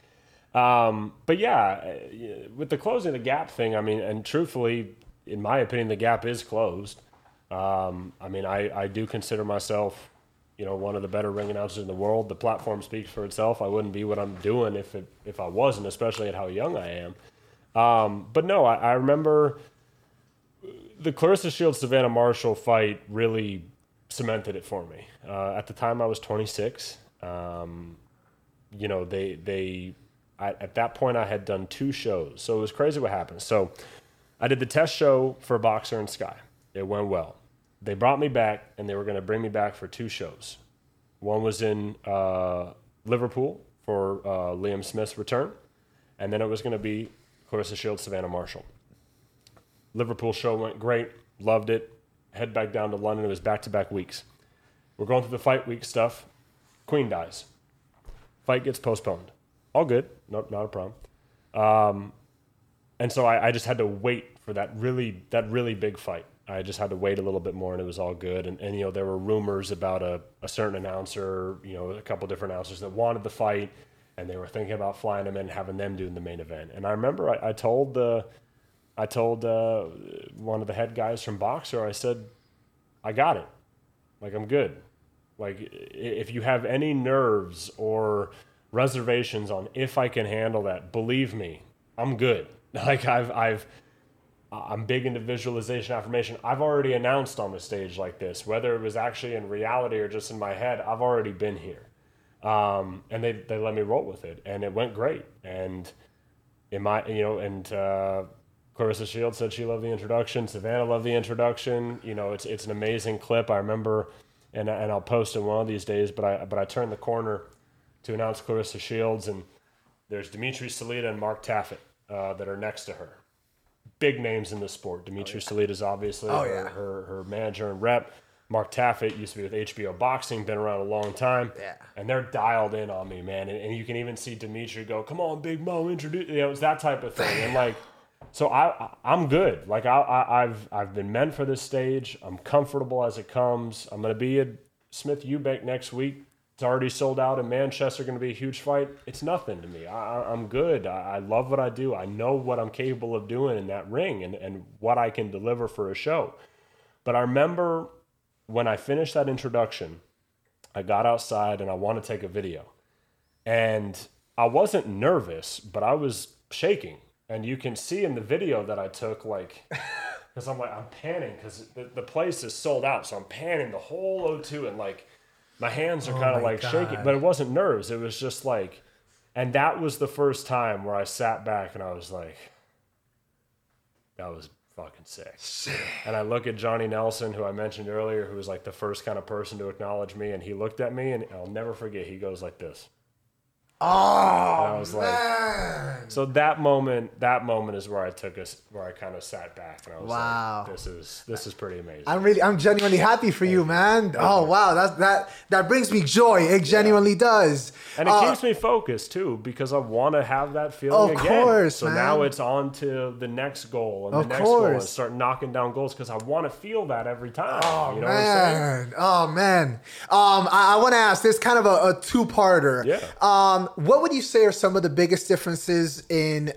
But yeah, with the closing the gap thing, I mean, and truthfully, in my opinion, the gap is closed. I mean, I do consider myself, you know, one of the better ring announcers in the world. The platform speaks for itself. I wouldn't be what I'm doing if I wasn't, especially at how young I am. But no, I remember the Claressa Shields Savannah Marshall fight really cemented it for me. At the time I was 26. You know, at that point I had done 2 shows. So it was crazy what happened. So I did the test show for Boxer and Sky. It went well. They brought me back, and they were going to bring me back for 2 shows. One was in Liverpool for Liam Smith's return, and then it was going to be Claressa Shields, Savannah Marshall. Liverpool show went great, loved it. Head back down to London. It was back-to-back weeks. We're going through the fight week stuff. Queen dies. Fight gets postponed. All good. Not a problem. And so I just had to wait for that really big fight. I just had to wait a little bit more, and it was all good. And you know, there were rumors about a certain announcer, you know, a couple different announcers that wanted the fight, and they were thinking about flying them in and having them doing the main event. And I remember I told one of the head guys from Boxer, I said, I got it. Like, I'm good. Like, if you have any nerves or reservations on if I can handle that, believe me, I'm good. Like, I'm big into visualization, affirmation. I've already announced on the stage like this, whether it was actually in reality or just in my head, I've already been here. And they let me roll with it, and it went great. And Claressa Shields said she loved the introduction. Savannah loved the introduction. You know, it's an amazing clip. I remember, and I'll post it one of these days, but I turned the corner to announce Claressa Shields, and there's Dimitri Salita and Mark Taffet that are next to her. Big names in the sport. Dimitri Salita is obviously her manager and rep. Mark Taffet used to be with HBO Boxing, been around a long time. Yeah. And they're dialed in on me, man. And you can even see Dimitri go, "Come on, Big Mo, introduce." You know, it's that type of thing. And like, so I'm good. Like I've been meant for this stage. I'm comfortable as it comes. I'm gonna be at Smith Eubank next week. It's already sold out in Manchester. Going to be a huge fight. It's nothing to me. I'm good. I love what I do. I know what I'm capable of doing in that ring and what I can deliver for a show. But I remember when I finished that introduction, I got outside and I wanted to take a video. And I wasn't nervous, but I was shaking. And you can see in the video that I took, like, because I'm panning because the place is sold out. So I'm panning the whole O2 and like, my hands are kind of like shaking, but it wasn't nerves. It was just like, And that was the first time where I sat back and I was like, that was fucking sick. And I look at Johnny Nelson, who I mentioned earlier, who was like the first kind of person to acknowledge me, and he looked at me, and I'll never forget, he goes like this. Oh, and I was man. Like, so that moment is where I kind of sat back and I was wow. like, this is pretty amazing. I'm genuinely happy for you, man. Oh wow, that brings me joy. It genuinely does. And it keeps me focused too, because I want to have that feeling again. Of course, so man. Now it's on to the next goal and the next goal and start knocking down goals, because I want to feel that every time. Oh, you know man. What I'm saying? Oh man. I want to ask this kind of a two-parter. Yeah. What would you say are some of the biggest differences in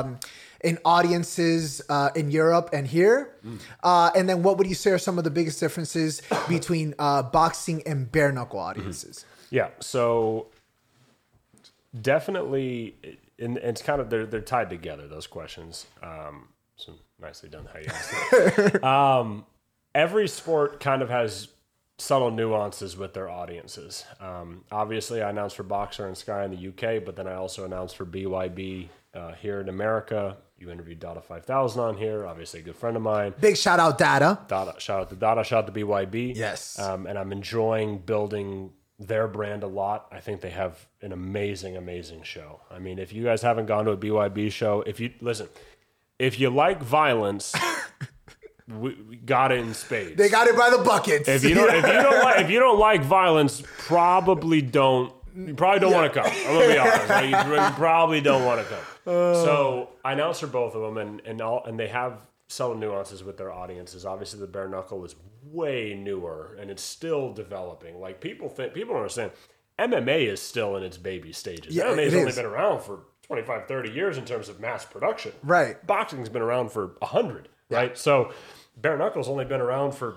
audiences in Europe and here? And then what would you say are some of the biggest differences between boxing and bare knuckle audiences? Yeah, so definitely, and it's kind of, they're tied together, those questions. So nicely done how you asked it. Every sport kind of has subtle nuances with their audiences. Obviously, I announced for Boxer and Sky in the UK, but then I also announced for BYB here in America. You interviewed Dada 5000 on here, obviously a good friend of mine. Big shout out, Dada. Shout out to Dada, shout out to BYB. Yes. And I'm enjoying building their brand a lot. I think they have an amazing, amazing show. I mean, if you guys haven't gone to a BYB show, if you like violence, we got it in spades. They got it by the buckets. If you don't like violence, you probably don't want to come. I'm gonna be honest. Like, you probably don't want to come. So I announced for both of them, and they have subtle nuances with their audiences. Obviously, the bare knuckle is way newer and it's still developing. Like people don't understand. MMA is still in its baby stages. Yeah, MMA has only been around for 25, 30 years in terms of mass production. Right. Boxing's been around for 100. Right, so bare knuckle's only been around for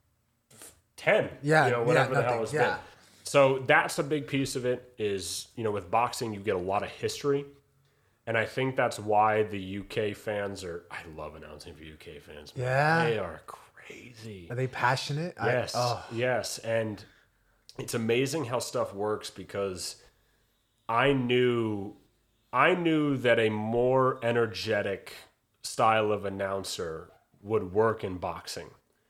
10. Whatever the hell it's been. So that's a big piece of it. Is with boxing you get a lot of history, and I think that's why the UK fans are. I love announcing for UK fans. Man. Yeah, they are crazy. Are they passionate? Yes, yes, and it's amazing how stuff works, because I knew that a more energetic style of announcer would work in boxing.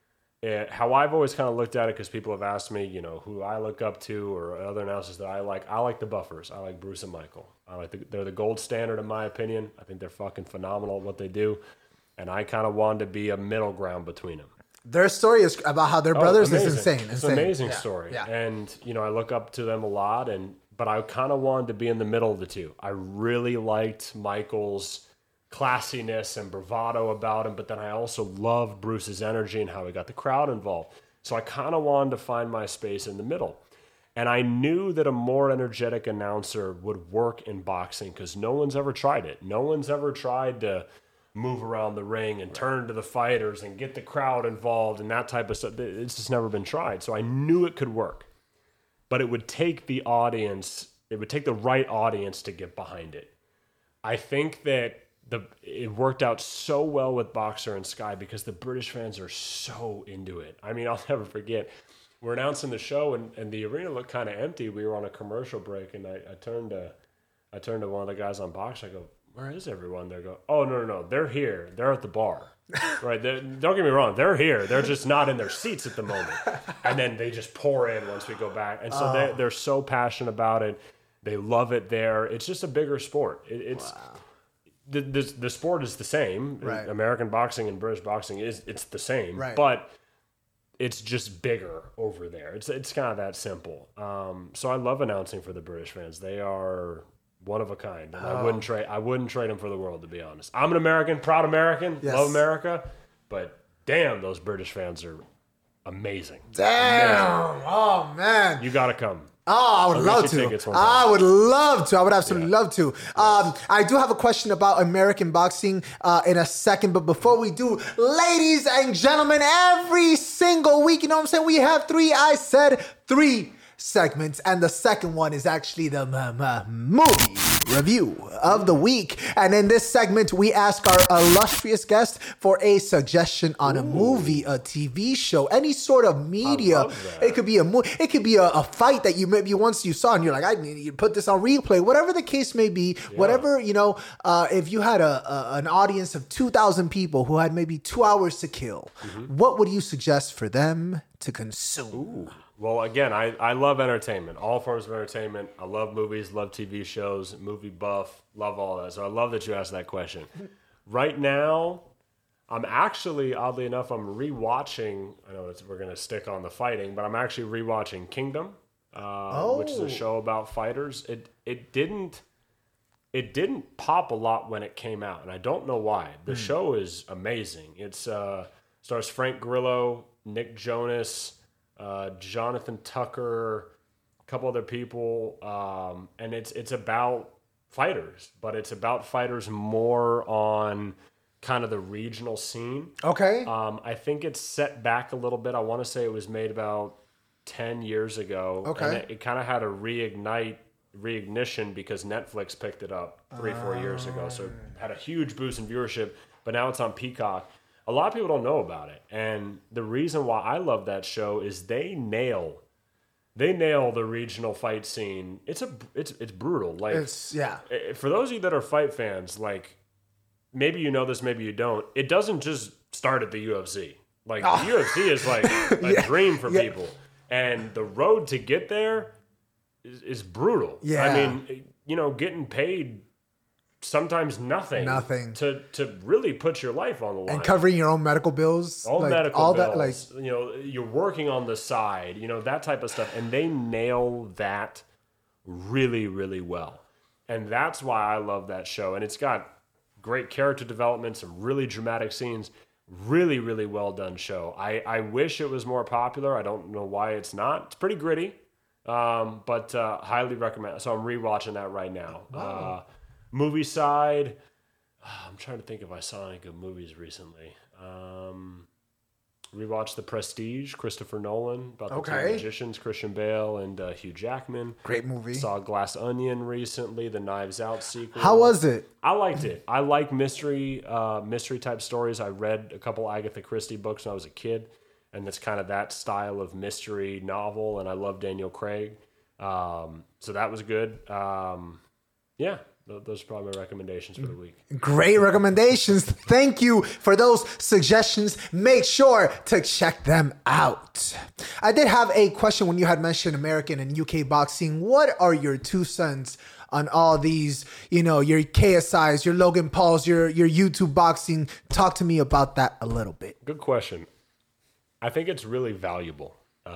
How I've always kind of looked at it, because people have asked me, who I look up to or other announcers that I like the Buffers. I like Bruce and Michael. They're the gold standard in my opinion. I think they're fucking phenomenal at what they do, and I kind of wanted to be a middle ground between them. Their story is about how they're brothers is insane. It's an amazing story. Yeah. And I look up to them a lot, but I kind of wanted to be in the middle of the two. I really liked Michael's classiness and bravado about him, but then I also loved Bruce's energy and how he got the crowd involved. So I kind of wanted to find my space in the middle. And I knew that a more energetic announcer would work in boxing, because no one's ever tried it. No one's ever tried to move around the ring and turn to the fighters and get the crowd involved and that type of stuff. It's just never been tried. So I knew it could work, but it would take the audience, it would take the right audience to get behind it. I think that it worked out so well with Boxer and Sky, because the British fans are so into it. I mean, I'll never forget. We're announcing the show, and the arena looked kind of empty. We were on a commercial break, and I turned to one of the guys on Boxer. I go, "Where is everyone?" They go, "Oh, no, they're here. They're at the bar." Right? Don't get me wrong. They're here. They're just not in their seats at the moment. And then they just pour in once we go back. And so they're so passionate about it. They love it there. It's just a bigger sport. It's. Wow. The sport is the same. Right. American boxing and British boxing it's the same, right. But it's just bigger over there. It's kind of that simple. So I love announcing for the British fans. They are one of a kind, and I wouldn't trade them for the world, to be honest. I'm an American, proud American, yes. Love America, but damn, those British fans are amazing. Damn, amazing. Oh man, you gotta come. Oh, I would love to. I would love to. I would absolutely love to. I do have a question about American boxing in a second, but before we do, ladies and gentlemen, every single week, we have three segments, and the second one is actually the movie review of the week. And in this segment, we ask our illustrious guest for a suggestion on a movie, a TV show, any sort of media. It could be it could be a fight that you maybe once you saw and you're like, I need to put this on replay. Whatever the case may be, whatever, if you had an audience of 2,000 people who had maybe 2 hours to kill, what would you suggest for them to consume? Ooh. Well, again, I love entertainment, all forms of entertainment. I love movies, love TV shows, movie buff, love all that. So I love that you asked that question. Right now, I'm actually, oddly enough, I'm rewatching. I know we're going to stick on the fighting, but I'm actually rewatching Kingdom, which is a show about fighters. It didn't pop a lot when it came out, and I don't know why. The show is amazing. It stars Frank Grillo, Nick Jonas, Jonathan Tucker, a couple other people, and it's about fighters, but it's about fighters more on kind of the regional scene. Okay. I think it's set back a little bit. I want to say it was made about 10 years ago. Okay. And it kind of had a reignition because Netflix picked it up 3-4 years ago. So it had a huge boost in viewership, but now it's on Peacock. A lot of people don't know about it. And the reason why I love that show is they nail the regional fight scene. It's brutal. Like, for those of you that are fight fans, like, maybe you know this, maybe you don't. It doesn't just start at the UFC. Like, the UFC is like a dream for people. And the road to get there is brutal. Yeah. I mean, getting paid sometimes nothing to really put your life on the line. And covering your own medical bills. All medical bills. That, you're working on the side, that type of stuff. And they nail that really, really well. And that's why I love that show. And it's got great character development, some really dramatic scenes. Really, really well done show. I wish it was more popular. I don't know why it's not. It's pretty gritty, but highly recommend. So I'm rewatching that right now. Wow. Movie side, I'm trying to think if I saw any good movies recently. Rewatched The Prestige, Christopher Nolan, about the two magicians, Christian Bale and Hugh Jackman. Great movie. Saw Glass Onion recently, the Knives Out sequel. How was it? I liked it. I like mystery type stories. I read a couple Agatha Christie books when I was a kid, and it's kind of that style of mystery novel, and I love Daniel Craig. So that was good. Yeah. Those are probably my recommendations for the week. Great recommendations. Thank you for those suggestions. Make sure to check them out. I did have a question when you had mentioned American and UK boxing. What are your 2 cents on all these, your KSIs, your Logan Pauls, your YouTube boxing? Talk to me about that a little bit. Good question. I think it's really valuable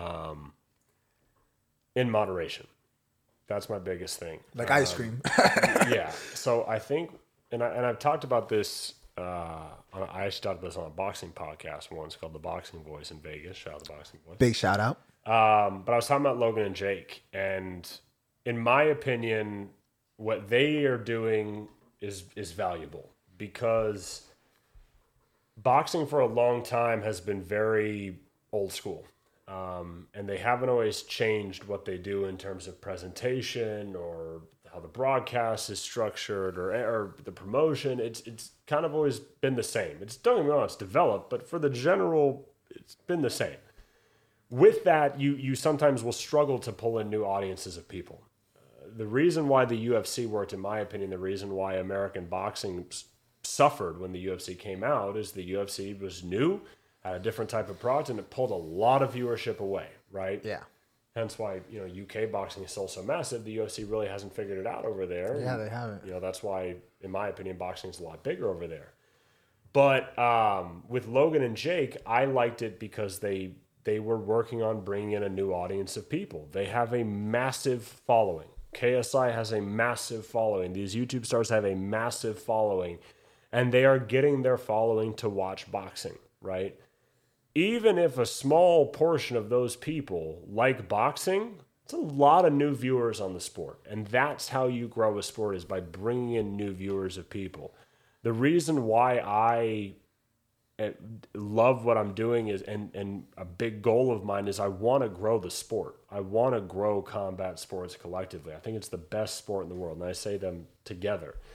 in moderation. That's my biggest thing. Like ice cream. Yeah. So I think, and I've talked about this, I actually talked about this on a boxing podcast once called The Boxing Voice in Vegas. Shout out to Boxing Voice. Big shout out. But I was talking about Logan and Jake. And in my opinion, what they are doing is valuable because boxing for a long time has been very old school. And they haven't always changed what they do in terms of presentation or how the broadcast is structured or the promotion. It's kind of always been the same. Don't get me wrong, it's developed, but for the general, it's been the same. With that, you sometimes will struggle to pull in new audiences of people. The reason why the UFC worked, in my opinion, the reason why American boxing suffered when the UFC came out is the UFC was new, had a different type of product, and it pulled a lot of viewership away, right? Yeah. Hence why, UK boxing is still so massive. The UFC really hasn't figured it out over there. Yeah, they haven't. That's why, in my opinion, boxing is a lot bigger over there. But with Logan and Jake, I liked it because they were working on bringing in a new audience of people. They have a massive following. KSI has a massive following. These YouTube stars have a massive following, and they are getting their following to watch boxing, right? Even if a small portion of those people like boxing, it's a lot of new viewers on the sport. And that's how you grow a sport, is by bringing in new viewers of people. The reason why I love what I'm doing is, and a big goal of mine is I want to grow the sport. I want to grow combat sports collectively. I think it's the best sport in the world, and I say them together.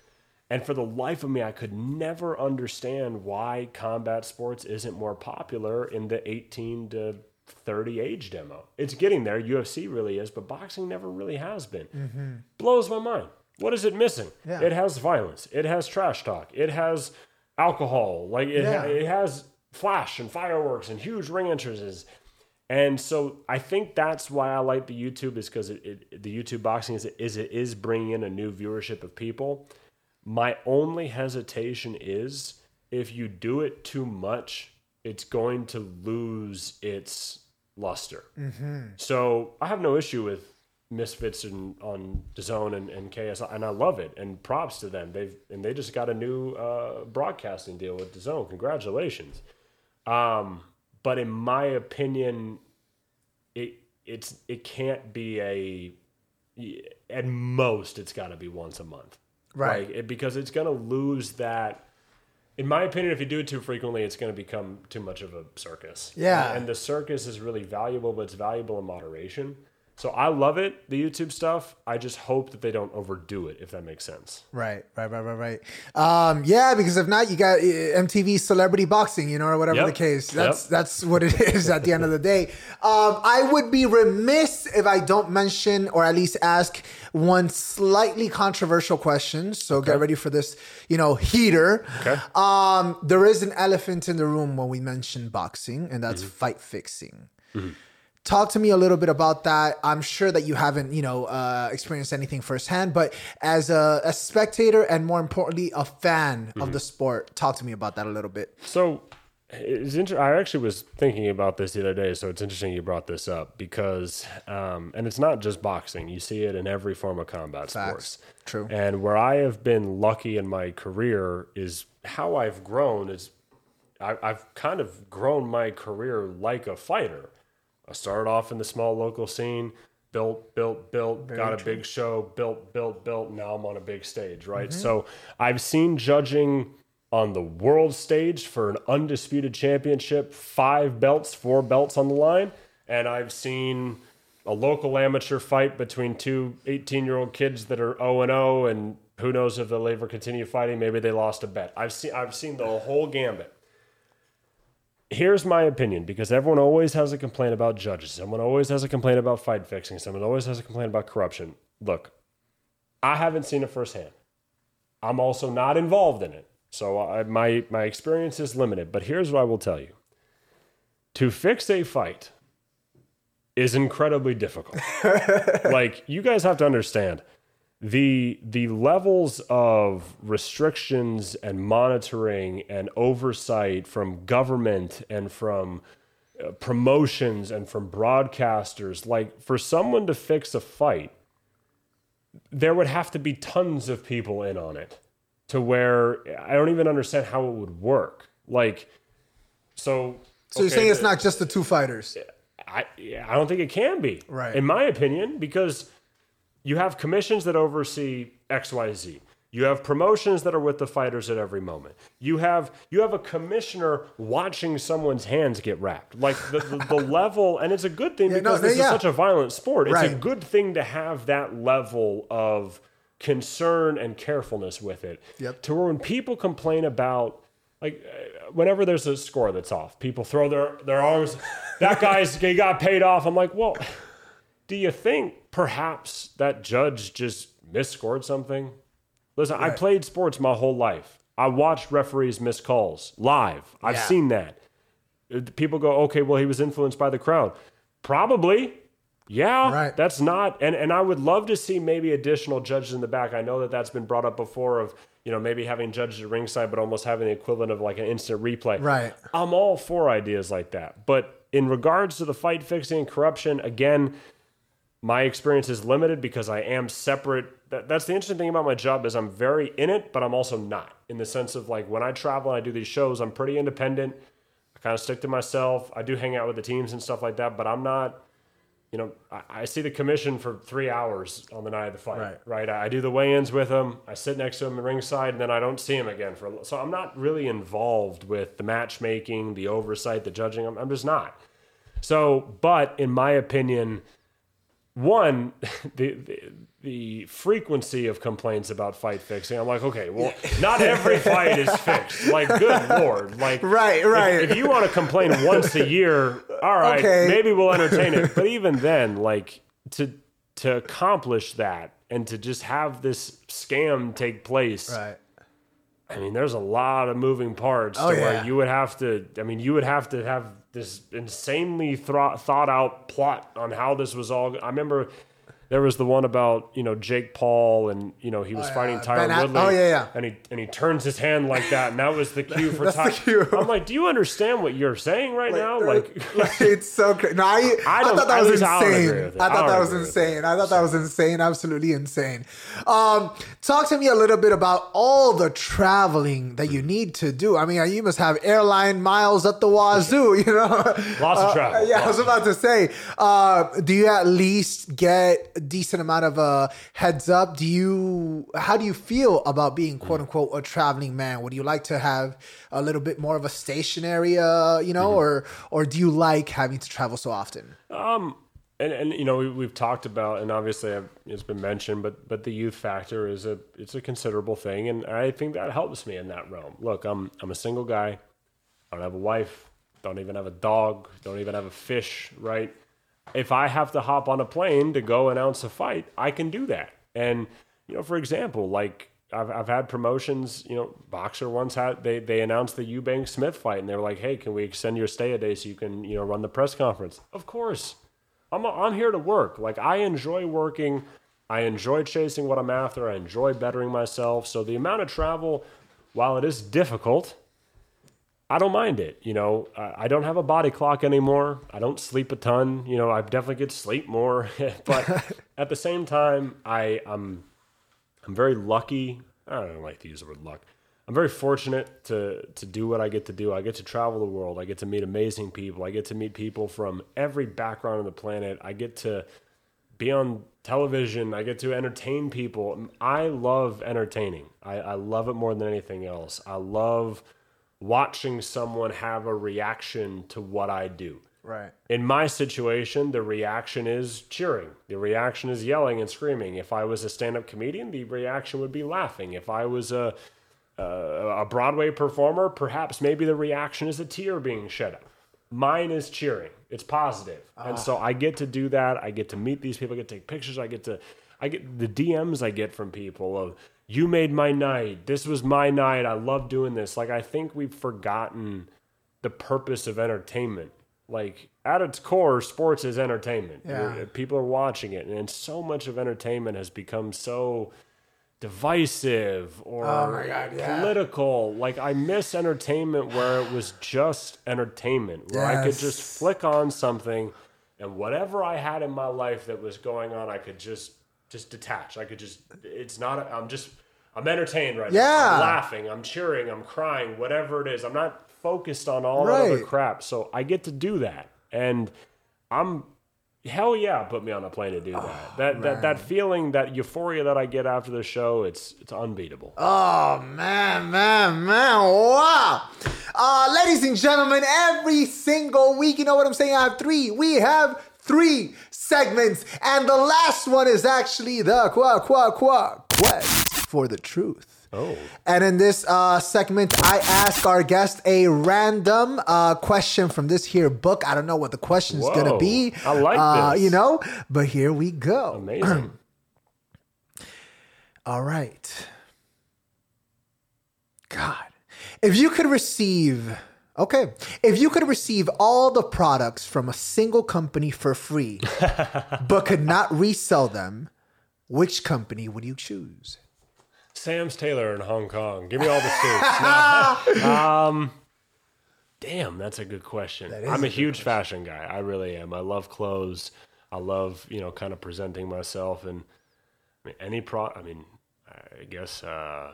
And for the life of me, I could never understand why combat sports isn't more popular in the 18 to 30 age demo. It's getting there. UFC really is, but boxing never really has been. Blows my mind. What is it missing? Yeah. It has violence. It has trash talk. It has alcohol. Like it has flash and fireworks and huge ring entrances. And so I think that's why I like the YouTube, is because the YouTube boxing is bringing in a new viewership of people. My only hesitation is if you do it too much, it's going to lose its luster. So I have no issue with Misfits on DAZN and KSI, and I love it. And props to them. They just got a new broadcasting deal with DAZN. Congratulations. But in my opinion, it can't be at most it's got to be once a month, right? Because it's going to lose that. In my opinion, if you do it too frequently, it's going to become too much of a circus. Yeah, and the circus is really valuable, but it's valuable in moderation. So I love it, the YouTube stuff. I just hope that they don't overdo it, if that makes sense. Right. Yeah, because if not, you got MTV Celebrity Boxing, or whatever the case. That's what it is at the end of the day. I would be remiss if I don't mention, or at least ask, one slightly controversial question. So get ready for this, heater. Okay. There is an elephant in the room when we mention boxing, and that's fight fixing. Talk to me a little bit about that. I'm sure that you haven't, experienced anything firsthand, but as a spectator and more importantly, a fan of the sport, talk to me about that a little bit. So it's I actually was thinking about this the other day, so it's interesting you brought this up because, and it's not just boxing. You see it in every form of combat sports. True. And where I have been lucky in my career is how I've grown is I've kind of grown my career like a fighter. I started off in the small local scene, built, got a big show, built. Now I'm on a big stage, right? So I've seen judging on the world stage for an undisputed championship, 4 belts on the line. And I've seen a local amateur fight between two 18-year-old kids that are 0-0, and who knows if they'll ever continue fighting. Maybe they lost a bet. I've seen the whole gambit. Here's my opinion, because everyone always has a complaint about judges. Someone always has a complaint about fight fixing. Someone always has a complaint about corruption. Look, I haven't seen it firsthand. I'm also not involved in it. So my experience is limited. But here's what I will tell you. To fix a fight is incredibly difficult. Like, you guys have to understand, the levels of restrictions and monitoring and oversight from government and from promotions and from broadcasters, like, for someone to fix a fight, there would have to be tons of people in on it, to where I don't even understand how it would work. Like, so you're saying it's not just the two fighters? I don't think it can be, right? In my opinion, because you have commissions that oversee XYZ. You have promotions that are with the fighters at every moment. You have a commissioner watching someone's hands get wrapped. Like the level, and it's a good thing because this is such a violent sport. It's a good thing to have that level of concern and carefulness with it. Yep. To where when people complain about, like, whenever there's a score that's off, people throw their arms, he got paid off. I'm like, well, do you think perhaps that judge just misscored something? Listen, I played sports my whole life. I watched referees miss calls live. I've seen that. People go, okay, well, he was influenced by the crowd. Probably. Yeah, right. That's not. And I would love to see maybe additional judges in the back. I know that that's been brought up before of, maybe having judges at ringside, but almost having the equivalent of like an instant replay. Right. I'm all for ideas like that. But in regards to the fight fixing and corruption, again, my experience is limited because I am separate. That's the interesting thing about my job is I'm very in it, but I'm also not, in the sense of, like, when I travel and I do these shows, I'm pretty independent. I kind of stick to myself. I do hang out with the teams and stuff like that, but I'm not, I see the commission for 3 hours on the night of the fight, right? I do the weigh-ins with them. I sit next to them in ringside, and then I don't see them again. So I'm not really involved with the matchmaking, the oversight, the judging. I'm just not. So, but in my opinion, one, the frequency of complaints about fight fixing. I'm like, okay, well, not every fight is fixed. Like, good Lord. Like, right. If you want to complain once a year, all right, Okay. maybe we'll entertain it. But even then, like, to accomplish that and to just have this scam take place, Right. I mean, there's a lot of moving parts where you would have to, have this insanely thought out plot on how this was all. I remember there was the one about, Jake Paul and, he was fighting Tyron Woodley. And he turns his hand like that. And that was the cue for Tyron. I'm like, do you understand what you're saying right now? Like it's so crazy. No, I thought that was insane. I thought that was insane. I thought that was insane. Absolutely insane. Talk to me a little bit about all the traveling that you need to do. I mean, you must have airline miles at the wazoo, Lots of travel. Yeah, I was about to say, do you at least get a decent amount of heads up? How do you feel about being quote unquote a traveling man? Would you like to have a little bit more of a stationary, or do you like having to travel so often? And we've talked about, and obviously it's been mentioned, but the youth factor it's a considerable thing, and I think that helps me in that realm. Look, I'm a single guy. I don't have a wife. Don't even have a dog. Don't even have a fish. Right? If I have to hop on a plane to go announce a fight, I can do that. And for example, like I've had promotions. Boxer once had they announced the Eubank Smith fight, and they were like, "Hey, can we extend your stay a day so you can run the press conference?" Of course. I'm here to work. Like, I enjoy working. I enjoy chasing what I'm after. I enjoy bettering myself. So the amount of travel, while it is difficult, I don't mind it. I don't have a body clock anymore. I don't sleep a ton. I definitely get to sleep more. But at the same time, I'm very lucky. I don't like to use the word luck. I'm very fortunate to do what I get to do. I get to travel the world. I get to meet amazing people. I get to meet people from every background on the planet. I get to be on television. I get to entertain people. I love entertaining. I love it more than anything else. I love watching someone have a reaction to what I do. Right. In my situation, the reaction is cheering. The reaction is yelling and screaming. If I was a stand-up comedian, the reaction would be laughing. If I was a Broadway performer, perhaps maybe the reaction is a tear being shed. Mine is cheering. It's positive. And so I get to do that. I get to meet these people. I get to take pictures. I get the DMs I get from people of, you made my night. This was my night. I love doing this. Like, I think we've forgotten the purpose of entertainment. Like, at its core, sports is entertainment. Yeah. People are watching it. And so much of entertainment has become so divisive or political. Like, I miss entertainment where it was just entertainment, where I could just flick on something and whatever I had in my life that was going on, I could just detach. I could just, I'm entertained right now. I'm laughing, I'm cheering, I'm crying, whatever it is. I'm not focused on all that other crap. So I get to do that. And hell yeah, put me on a plane to do that. That feeling, that euphoria that I get after the show, it's unbeatable. Oh, man. Wow. Ladies and gentlemen, every single week, you know what I'm saying? We have three segments. And the last one is actually the quest for the truth. Oh. And in this segment, I ask our guest a random question from this here book. I don't know what the question is going to be. I like this. But here we go. Amazing. All right. God. If you could receive all the products from a single company for free, but could not resell them, which company would you choose? Sam's Tailor in Hong Kong. Give me all the suits. Damn, that's a good question. I'm a huge fashion guy. I really am. I love clothes. I love, kind of presenting myself. And I guess,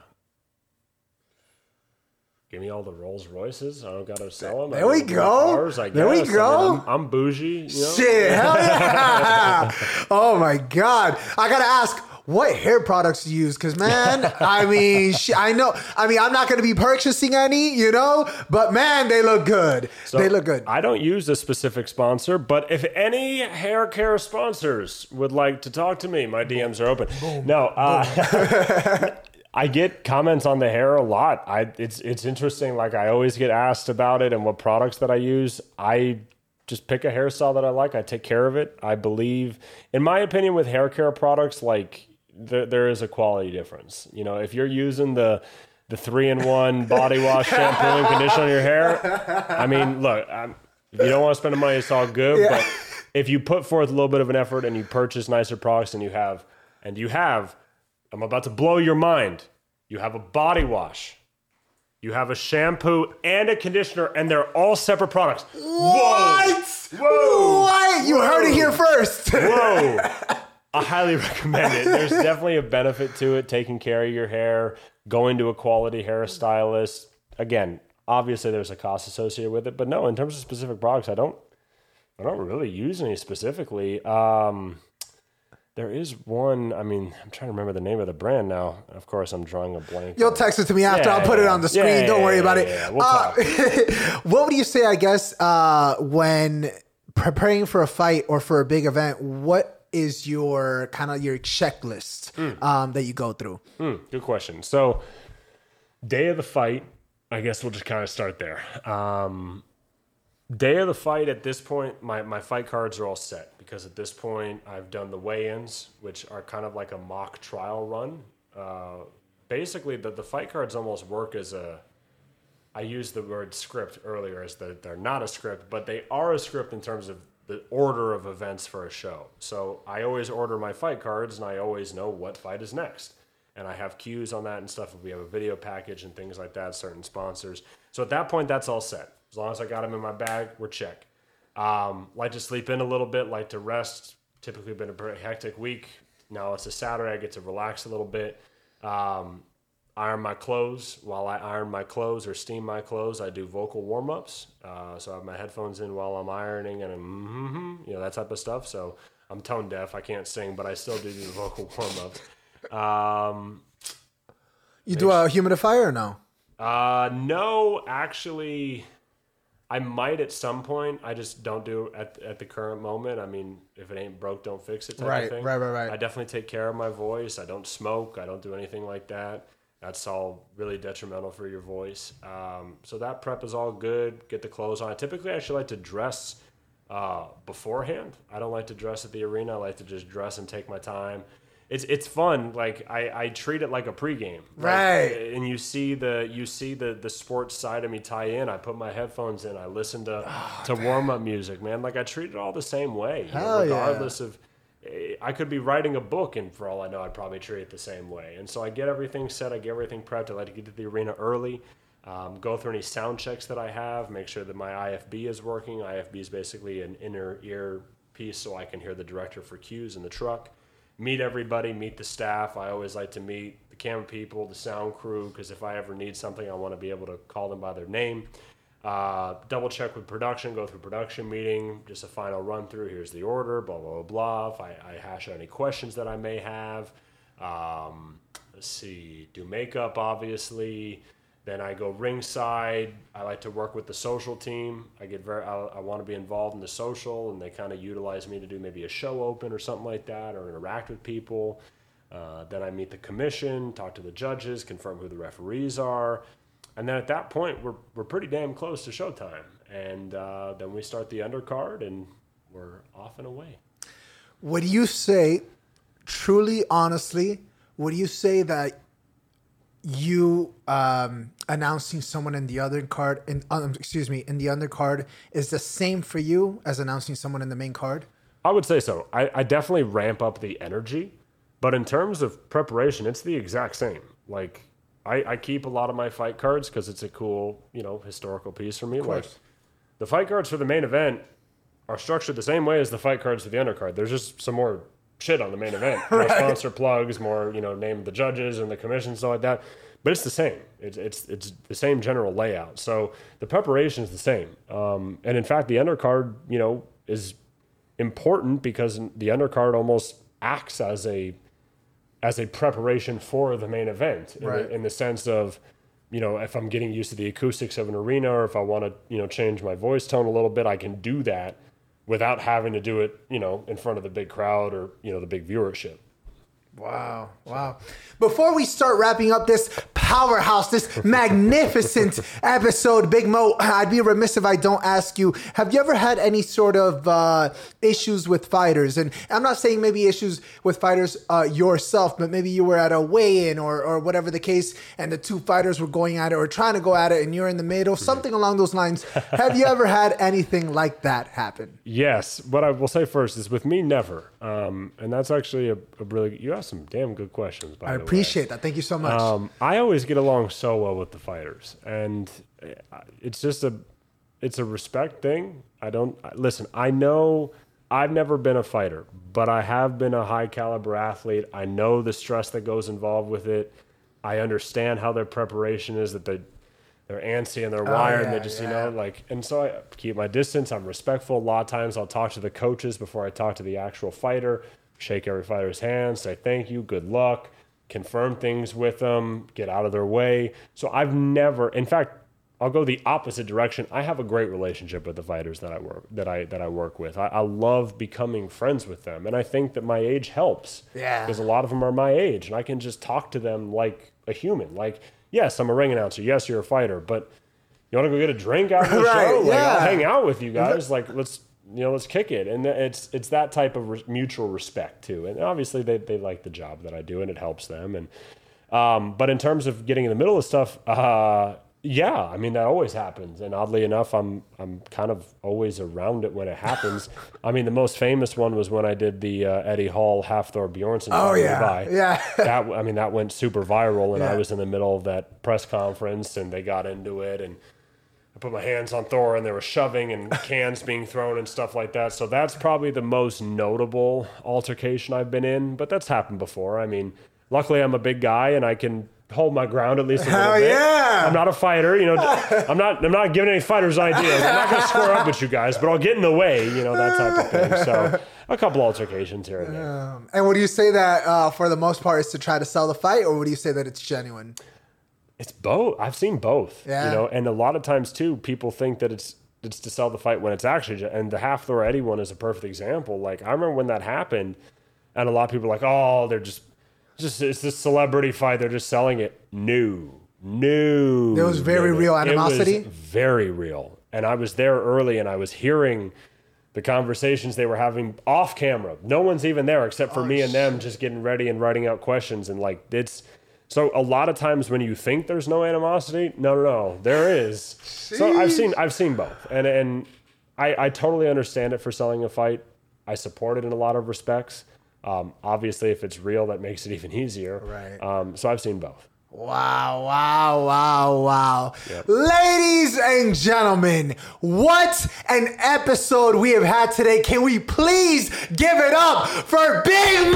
give me all the Rolls Royces. I don't got to sell them. There we go. Cars, I guess. There we go. I'm bougie. Shit, hell yeah. Oh my God. I got to ask, what hair products do you use? Because, man, I mean, I know. I mean, I'm not going to be purchasing any, you know, but, man, they look good. So they look good. I don't use a specific sponsor, but if any hair care sponsors would like to talk to me, my DMs are open. No, I get comments on the hair a lot. It's interesting. Like, I always get asked about it and what products that I use. I just pick a hairstyle that I like. I take care of it. I believe, in my opinion, with hair care products, like there is a quality difference. You know, if you're using the 3-in-1 body wash, shampoo, and conditioner on your hair, I mean, look, if you don't want to spend the money, it's all good. Yeah. But if you put forth a little bit of an effort and you purchase nicer products, and you have, I'm about to blow your mind. You have a body wash, you have a shampoo and a conditioner, and they're all separate products. What? Whoa! What? You heard it here first. Whoa! I highly recommend it. There's definitely a benefit to it, taking care of your hair, going to a quality hairstylist. Again, obviously there's a cost associated with it, but no, in terms of specific products, I don't really use any specifically. There is one, I mean, I'm trying to remember the name of the brand now. Of course, I'm drawing a blank. You'll text it to me after. I'll put it on the screen. Don't worry about it. We'll talk. What would you say, I guess, when preparing for a fight or for a big event, what is your kind of your checklist that you go through? Good question. So, day of the fight, I guess we'll just kind of start there. Day of the fight, at this point, my fight cards are all set, because at this point I've done the weigh-ins, which are kind of like a mock trial run. Basically, the fight cards almost work as I used the word script earlier, as they're not a script, but they are a script in terms of the order of events for a show. So I always order my fight cards, and I always know what fight is next. And I have cues on that and stuff. If we have a video package and things like that, certain sponsors. So at that point, that's all set. As long as I got them in my bag, we're check. Like to sleep in a little bit, like to rest. Typically been a pretty hectic week. Now it's a Saturday, I get to relax a little bit. Iron my clothes. While I iron my clothes or steam my clothes, I do vocal warm-ups. So I have my headphones in while I'm ironing and that type of stuff. So I'm tone deaf. I can't sing, but I still do the vocal warm-ups. You do a humidifier or no? No, actually, I might at some point. I just don't do it at the current moment. I mean, if it ain't broke, don't fix it type of thing. Right. I definitely take care of my voice. I don't smoke. I don't do anything like that. That's all really detrimental for your voice. So that prep is all good. Get the clothes on. I typically actually like to dress beforehand. I don't like to dress at the arena. I like to just dress and take my time. It's fun. Like I treat it like a pregame, right? And you see the sports side of me tie in. I put my headphones in. I listen to warm up music, man. Like I treat it all the same way, regardless of. I could be writing a book, and for all I know, I'd probably treat it the same way. And so I get everything set. I get everything prepped. I like to get to the arena early. Go through any sound checks that I have. Make sure that my IFB is working. IFB is basically an inner ear piece, so I can hear the director for cues in the truck. Meet everybody, meet the staff. I always like to meet the camera people, the sound crew, because if I ever need something, I want to be able to call them by their name. Double check with production, go through production meeting, just a final run through. Here's the order, blah, blah, blah. If I hash out any questions that I may have. Let's see, do makeup, obviously. Then I go ringside. I like to work with the social team. I want to be involved in the social, and they kind of utilize me to do maybe a show open or something like that, or interact with people. Then I meet the commission, talk to the judges, confirm who the referees are. And then at that point, we're pretty damn close to showtime. And then we start the undercard, and we're off and away. Would you say, truly, honestly, would you say that you announcing someone in the undercard, in the undercard, is the same for you as announcing someone in the main card? I would say so. I definitely ramp up the energy, but in terms of preparation, it's the exact same. Like I keep a lot of my fight cards because it's a cool, historical piece for me. Like the fight cards for the main event are structured the same way as the fight cards for the undercard. There's just some more shit on the main event. More sponsor plugs, more, name the judges and the commission, stuff like that. But it's the same. It's the same general layout. So the preparation is the same. And in fact, the undercard, is important because the undercard almost acts as a as a preparation for the main event in the sense of, you know, if I'm getting used to the acoustics of an arena or if I want to, you know, change my voice tone a little bit, I can do that without having to do it, you know, in front of the big crowd or, you know, the big viewership. Wow. Wow. Before we start wrapping up this powerhouse, this magnificent episode, Big Mo, I'd be remiss if I don't ask you, have you ever had any sort of issues with fighters? And I'm not saying maybe issues with fighters yourself, but maybe you were at a weigh-in or whatever the case, and the two fighters were going at it or trying to go at it, and you're in the middle, something along those lines. Have you ever had anything like that happen? Yes. What I will say first is with me, never. And that's actually a really, you asked some damn good questions, by the way. I appreciate that. Thank you so much. I always get along so well with the fighters, and it's just it's a respect thing. Listen, I know I've never been a fighter, but I have been a high caliber athlete. I know the stress that goes involved with it. I understand how their preparation is, that they're antsy and they're wired and they just, you know, like, and so I keep my distance. I'm respectful. A lot of times I'll talk to the coaches before I talk to the actual fighter, shake every fighter's hand, say thank you, good luck, confirm things with them, get out of their way. So I've never, in fact, I'll go the opposite direction. I have a great relationship with the fighters that I work with. I love becoming friends with them, and I think that my age helps. Yeah. Because a lot of them are my age, and I can just talk to them like a human. Like, yes, I'm a ring announcer. Yes, you're a fighter, but you want to go get a drink after the show? Like, I'll hang out with you guys. Like, let's kick it. And it's that type of mutual respect too. And obviously they like the job that I do, and it helps them. And but in terms of getting in the middle of stuff, yeah, I mean, that always happens. And oddly enough, I'm kind of always around it when it happens. I mean, the most famous one was when I did the Eddie Hall Hafthor Bjornsson. Oh, yeah. Yeah. That went super viral, and I was in the middle of that press conference, and they got into it, and I put my hands on Thor, and there was shoving and cans being thrown and stuff like that. So that's probably the most notable altercation I've been in, but that's happened before. I mean, luckily I'm a big guy, and I can hold my ground at least a little bit. Yeah. I'm not a fighter, you know. I'm not giving any fighters ideas. I'm not going to square up with you guys, but I'll get in the way, you know, that type of thing. So a couple altercations here and there. And would you say that for the most part is to try to sell the fight, or would you say that it's genuine? It's both. I've seen both. Yeah. You know, and a lot of times too, people think that it's to sell the fight when it's actually, and the Hafthor Eddie one is a perfect example. Like, I remember when that happened, and a lot of people were like, oh, they're just it's this celebrity fight, they're just selling it. No. There was very real animosity. It was very real. And I was there early, and I was hearing the conversations they were having off camera. No one's even there except for me and them just getting ready and writing out questions. And like, so a lot of times when you think there's no animosity, no, there is. Jeez. So I've seen both. And I totally understand it for selling a fight. I support it in a lot of respects. Obviously, if it's real, that makes it even easier. Right. So I've seen both. Wow. Yep. Ladies and gentlemen, what an episode we have had today. Can we please give it up for Big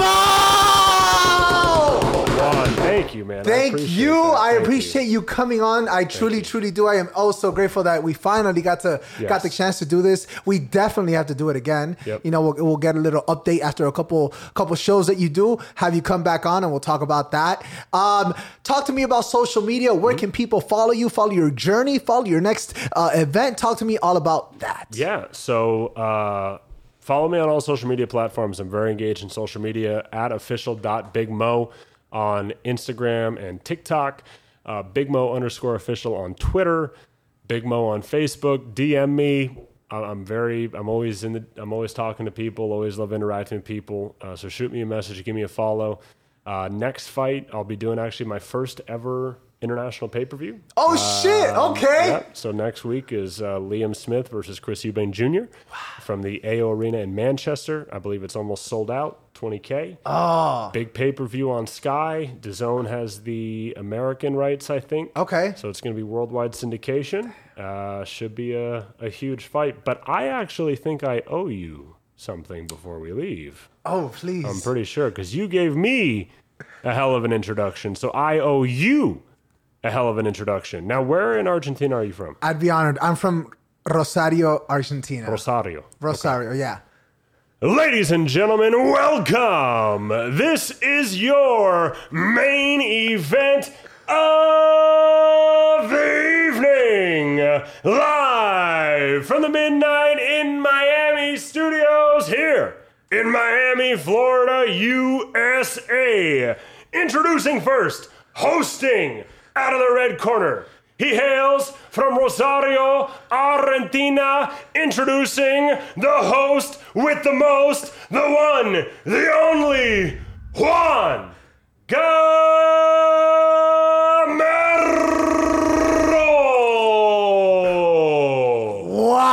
Mo? Thank you, man. Thank you. I appreciate you coming on. I truly do. I am so grateful that we finally got the chance to do this. We definitely have to do it again. Yep. You know, we'll get a little update after a couple shows that you do. Have you come back on, and we'll talk about that. Talk to me about social media. Where can people follow you, follow your journey, follow your next event? Talk to me all about that. Yeah. So follow me on all social media platforms. I'm very engaged in social media at official.bigmo on Instagram and TikTok, BigMo_official on Twitter, Big Mo on Facebook. DM me. I'm always talking to people. Always love interacting with people. So shoot me a message, give me a follow. Next fight, I'll be doing actually my first ever international pay-per-view. Oh shit! Okay. Yeah. So next week is Liam Smith versus Chris Eubank Jr. from the AO Arena in Manchester. I believe it's almost sold out. 20K. Oh. Big pay-per-view on Sky. DAZN has the American rights, I think. Okay. So it's going to be worldwide syndication. Should be a huge fight. But I actually think I owe you something before we leave. Oh, please. I'm pretty sure, because you gave me a hell of an introduction. So I owe you a hell of an introduction. Now, where in Argentina are you from? I'd be honored. I'm from Rosario, Argentina. Rosario. Okay. Yeah. Ladies and gentlemen, welcome. This is your main event of the evening. Live from the Midnight in Miami studios here in Miami, Florida, USA. Introducing first, hosting out of the red corner. He hails from Rosario, Argentina, introducing the host with the most, the one, the only, Juan Gamero.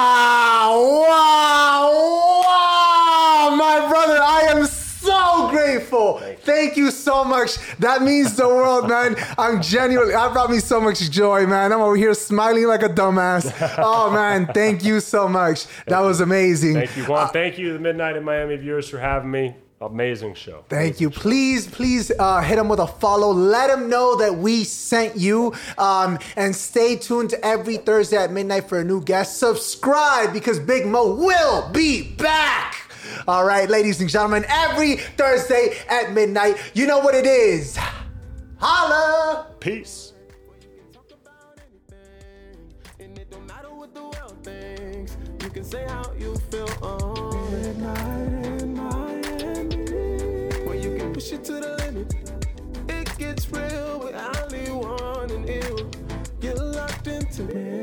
Wow, my brother, I am so grateful. Thank you so much. That means the world, man. I'm genuinely, that brought me so much joy, man. I'm over here smiling like a dumbass. Oh, man, thank you so much. That was amazing. Thank you, Juan. Thank you, the Midnight in Miami viewers, for having me. Amazing show. Thank you. Please hit him with a follow. Let him know that we sent you. And stay tuned every Thursday at midnight for a new guest. Subscribe because Big Mo will be back. All right, ladies and gentlemen, every Thursday at midnight, you know what it is. Holla! Peace. And it don't matter what the world thinks. You can say how you feel on Midnight in Miami, where you can push it to the limit. It gets real with only one and ill. You're locked into me.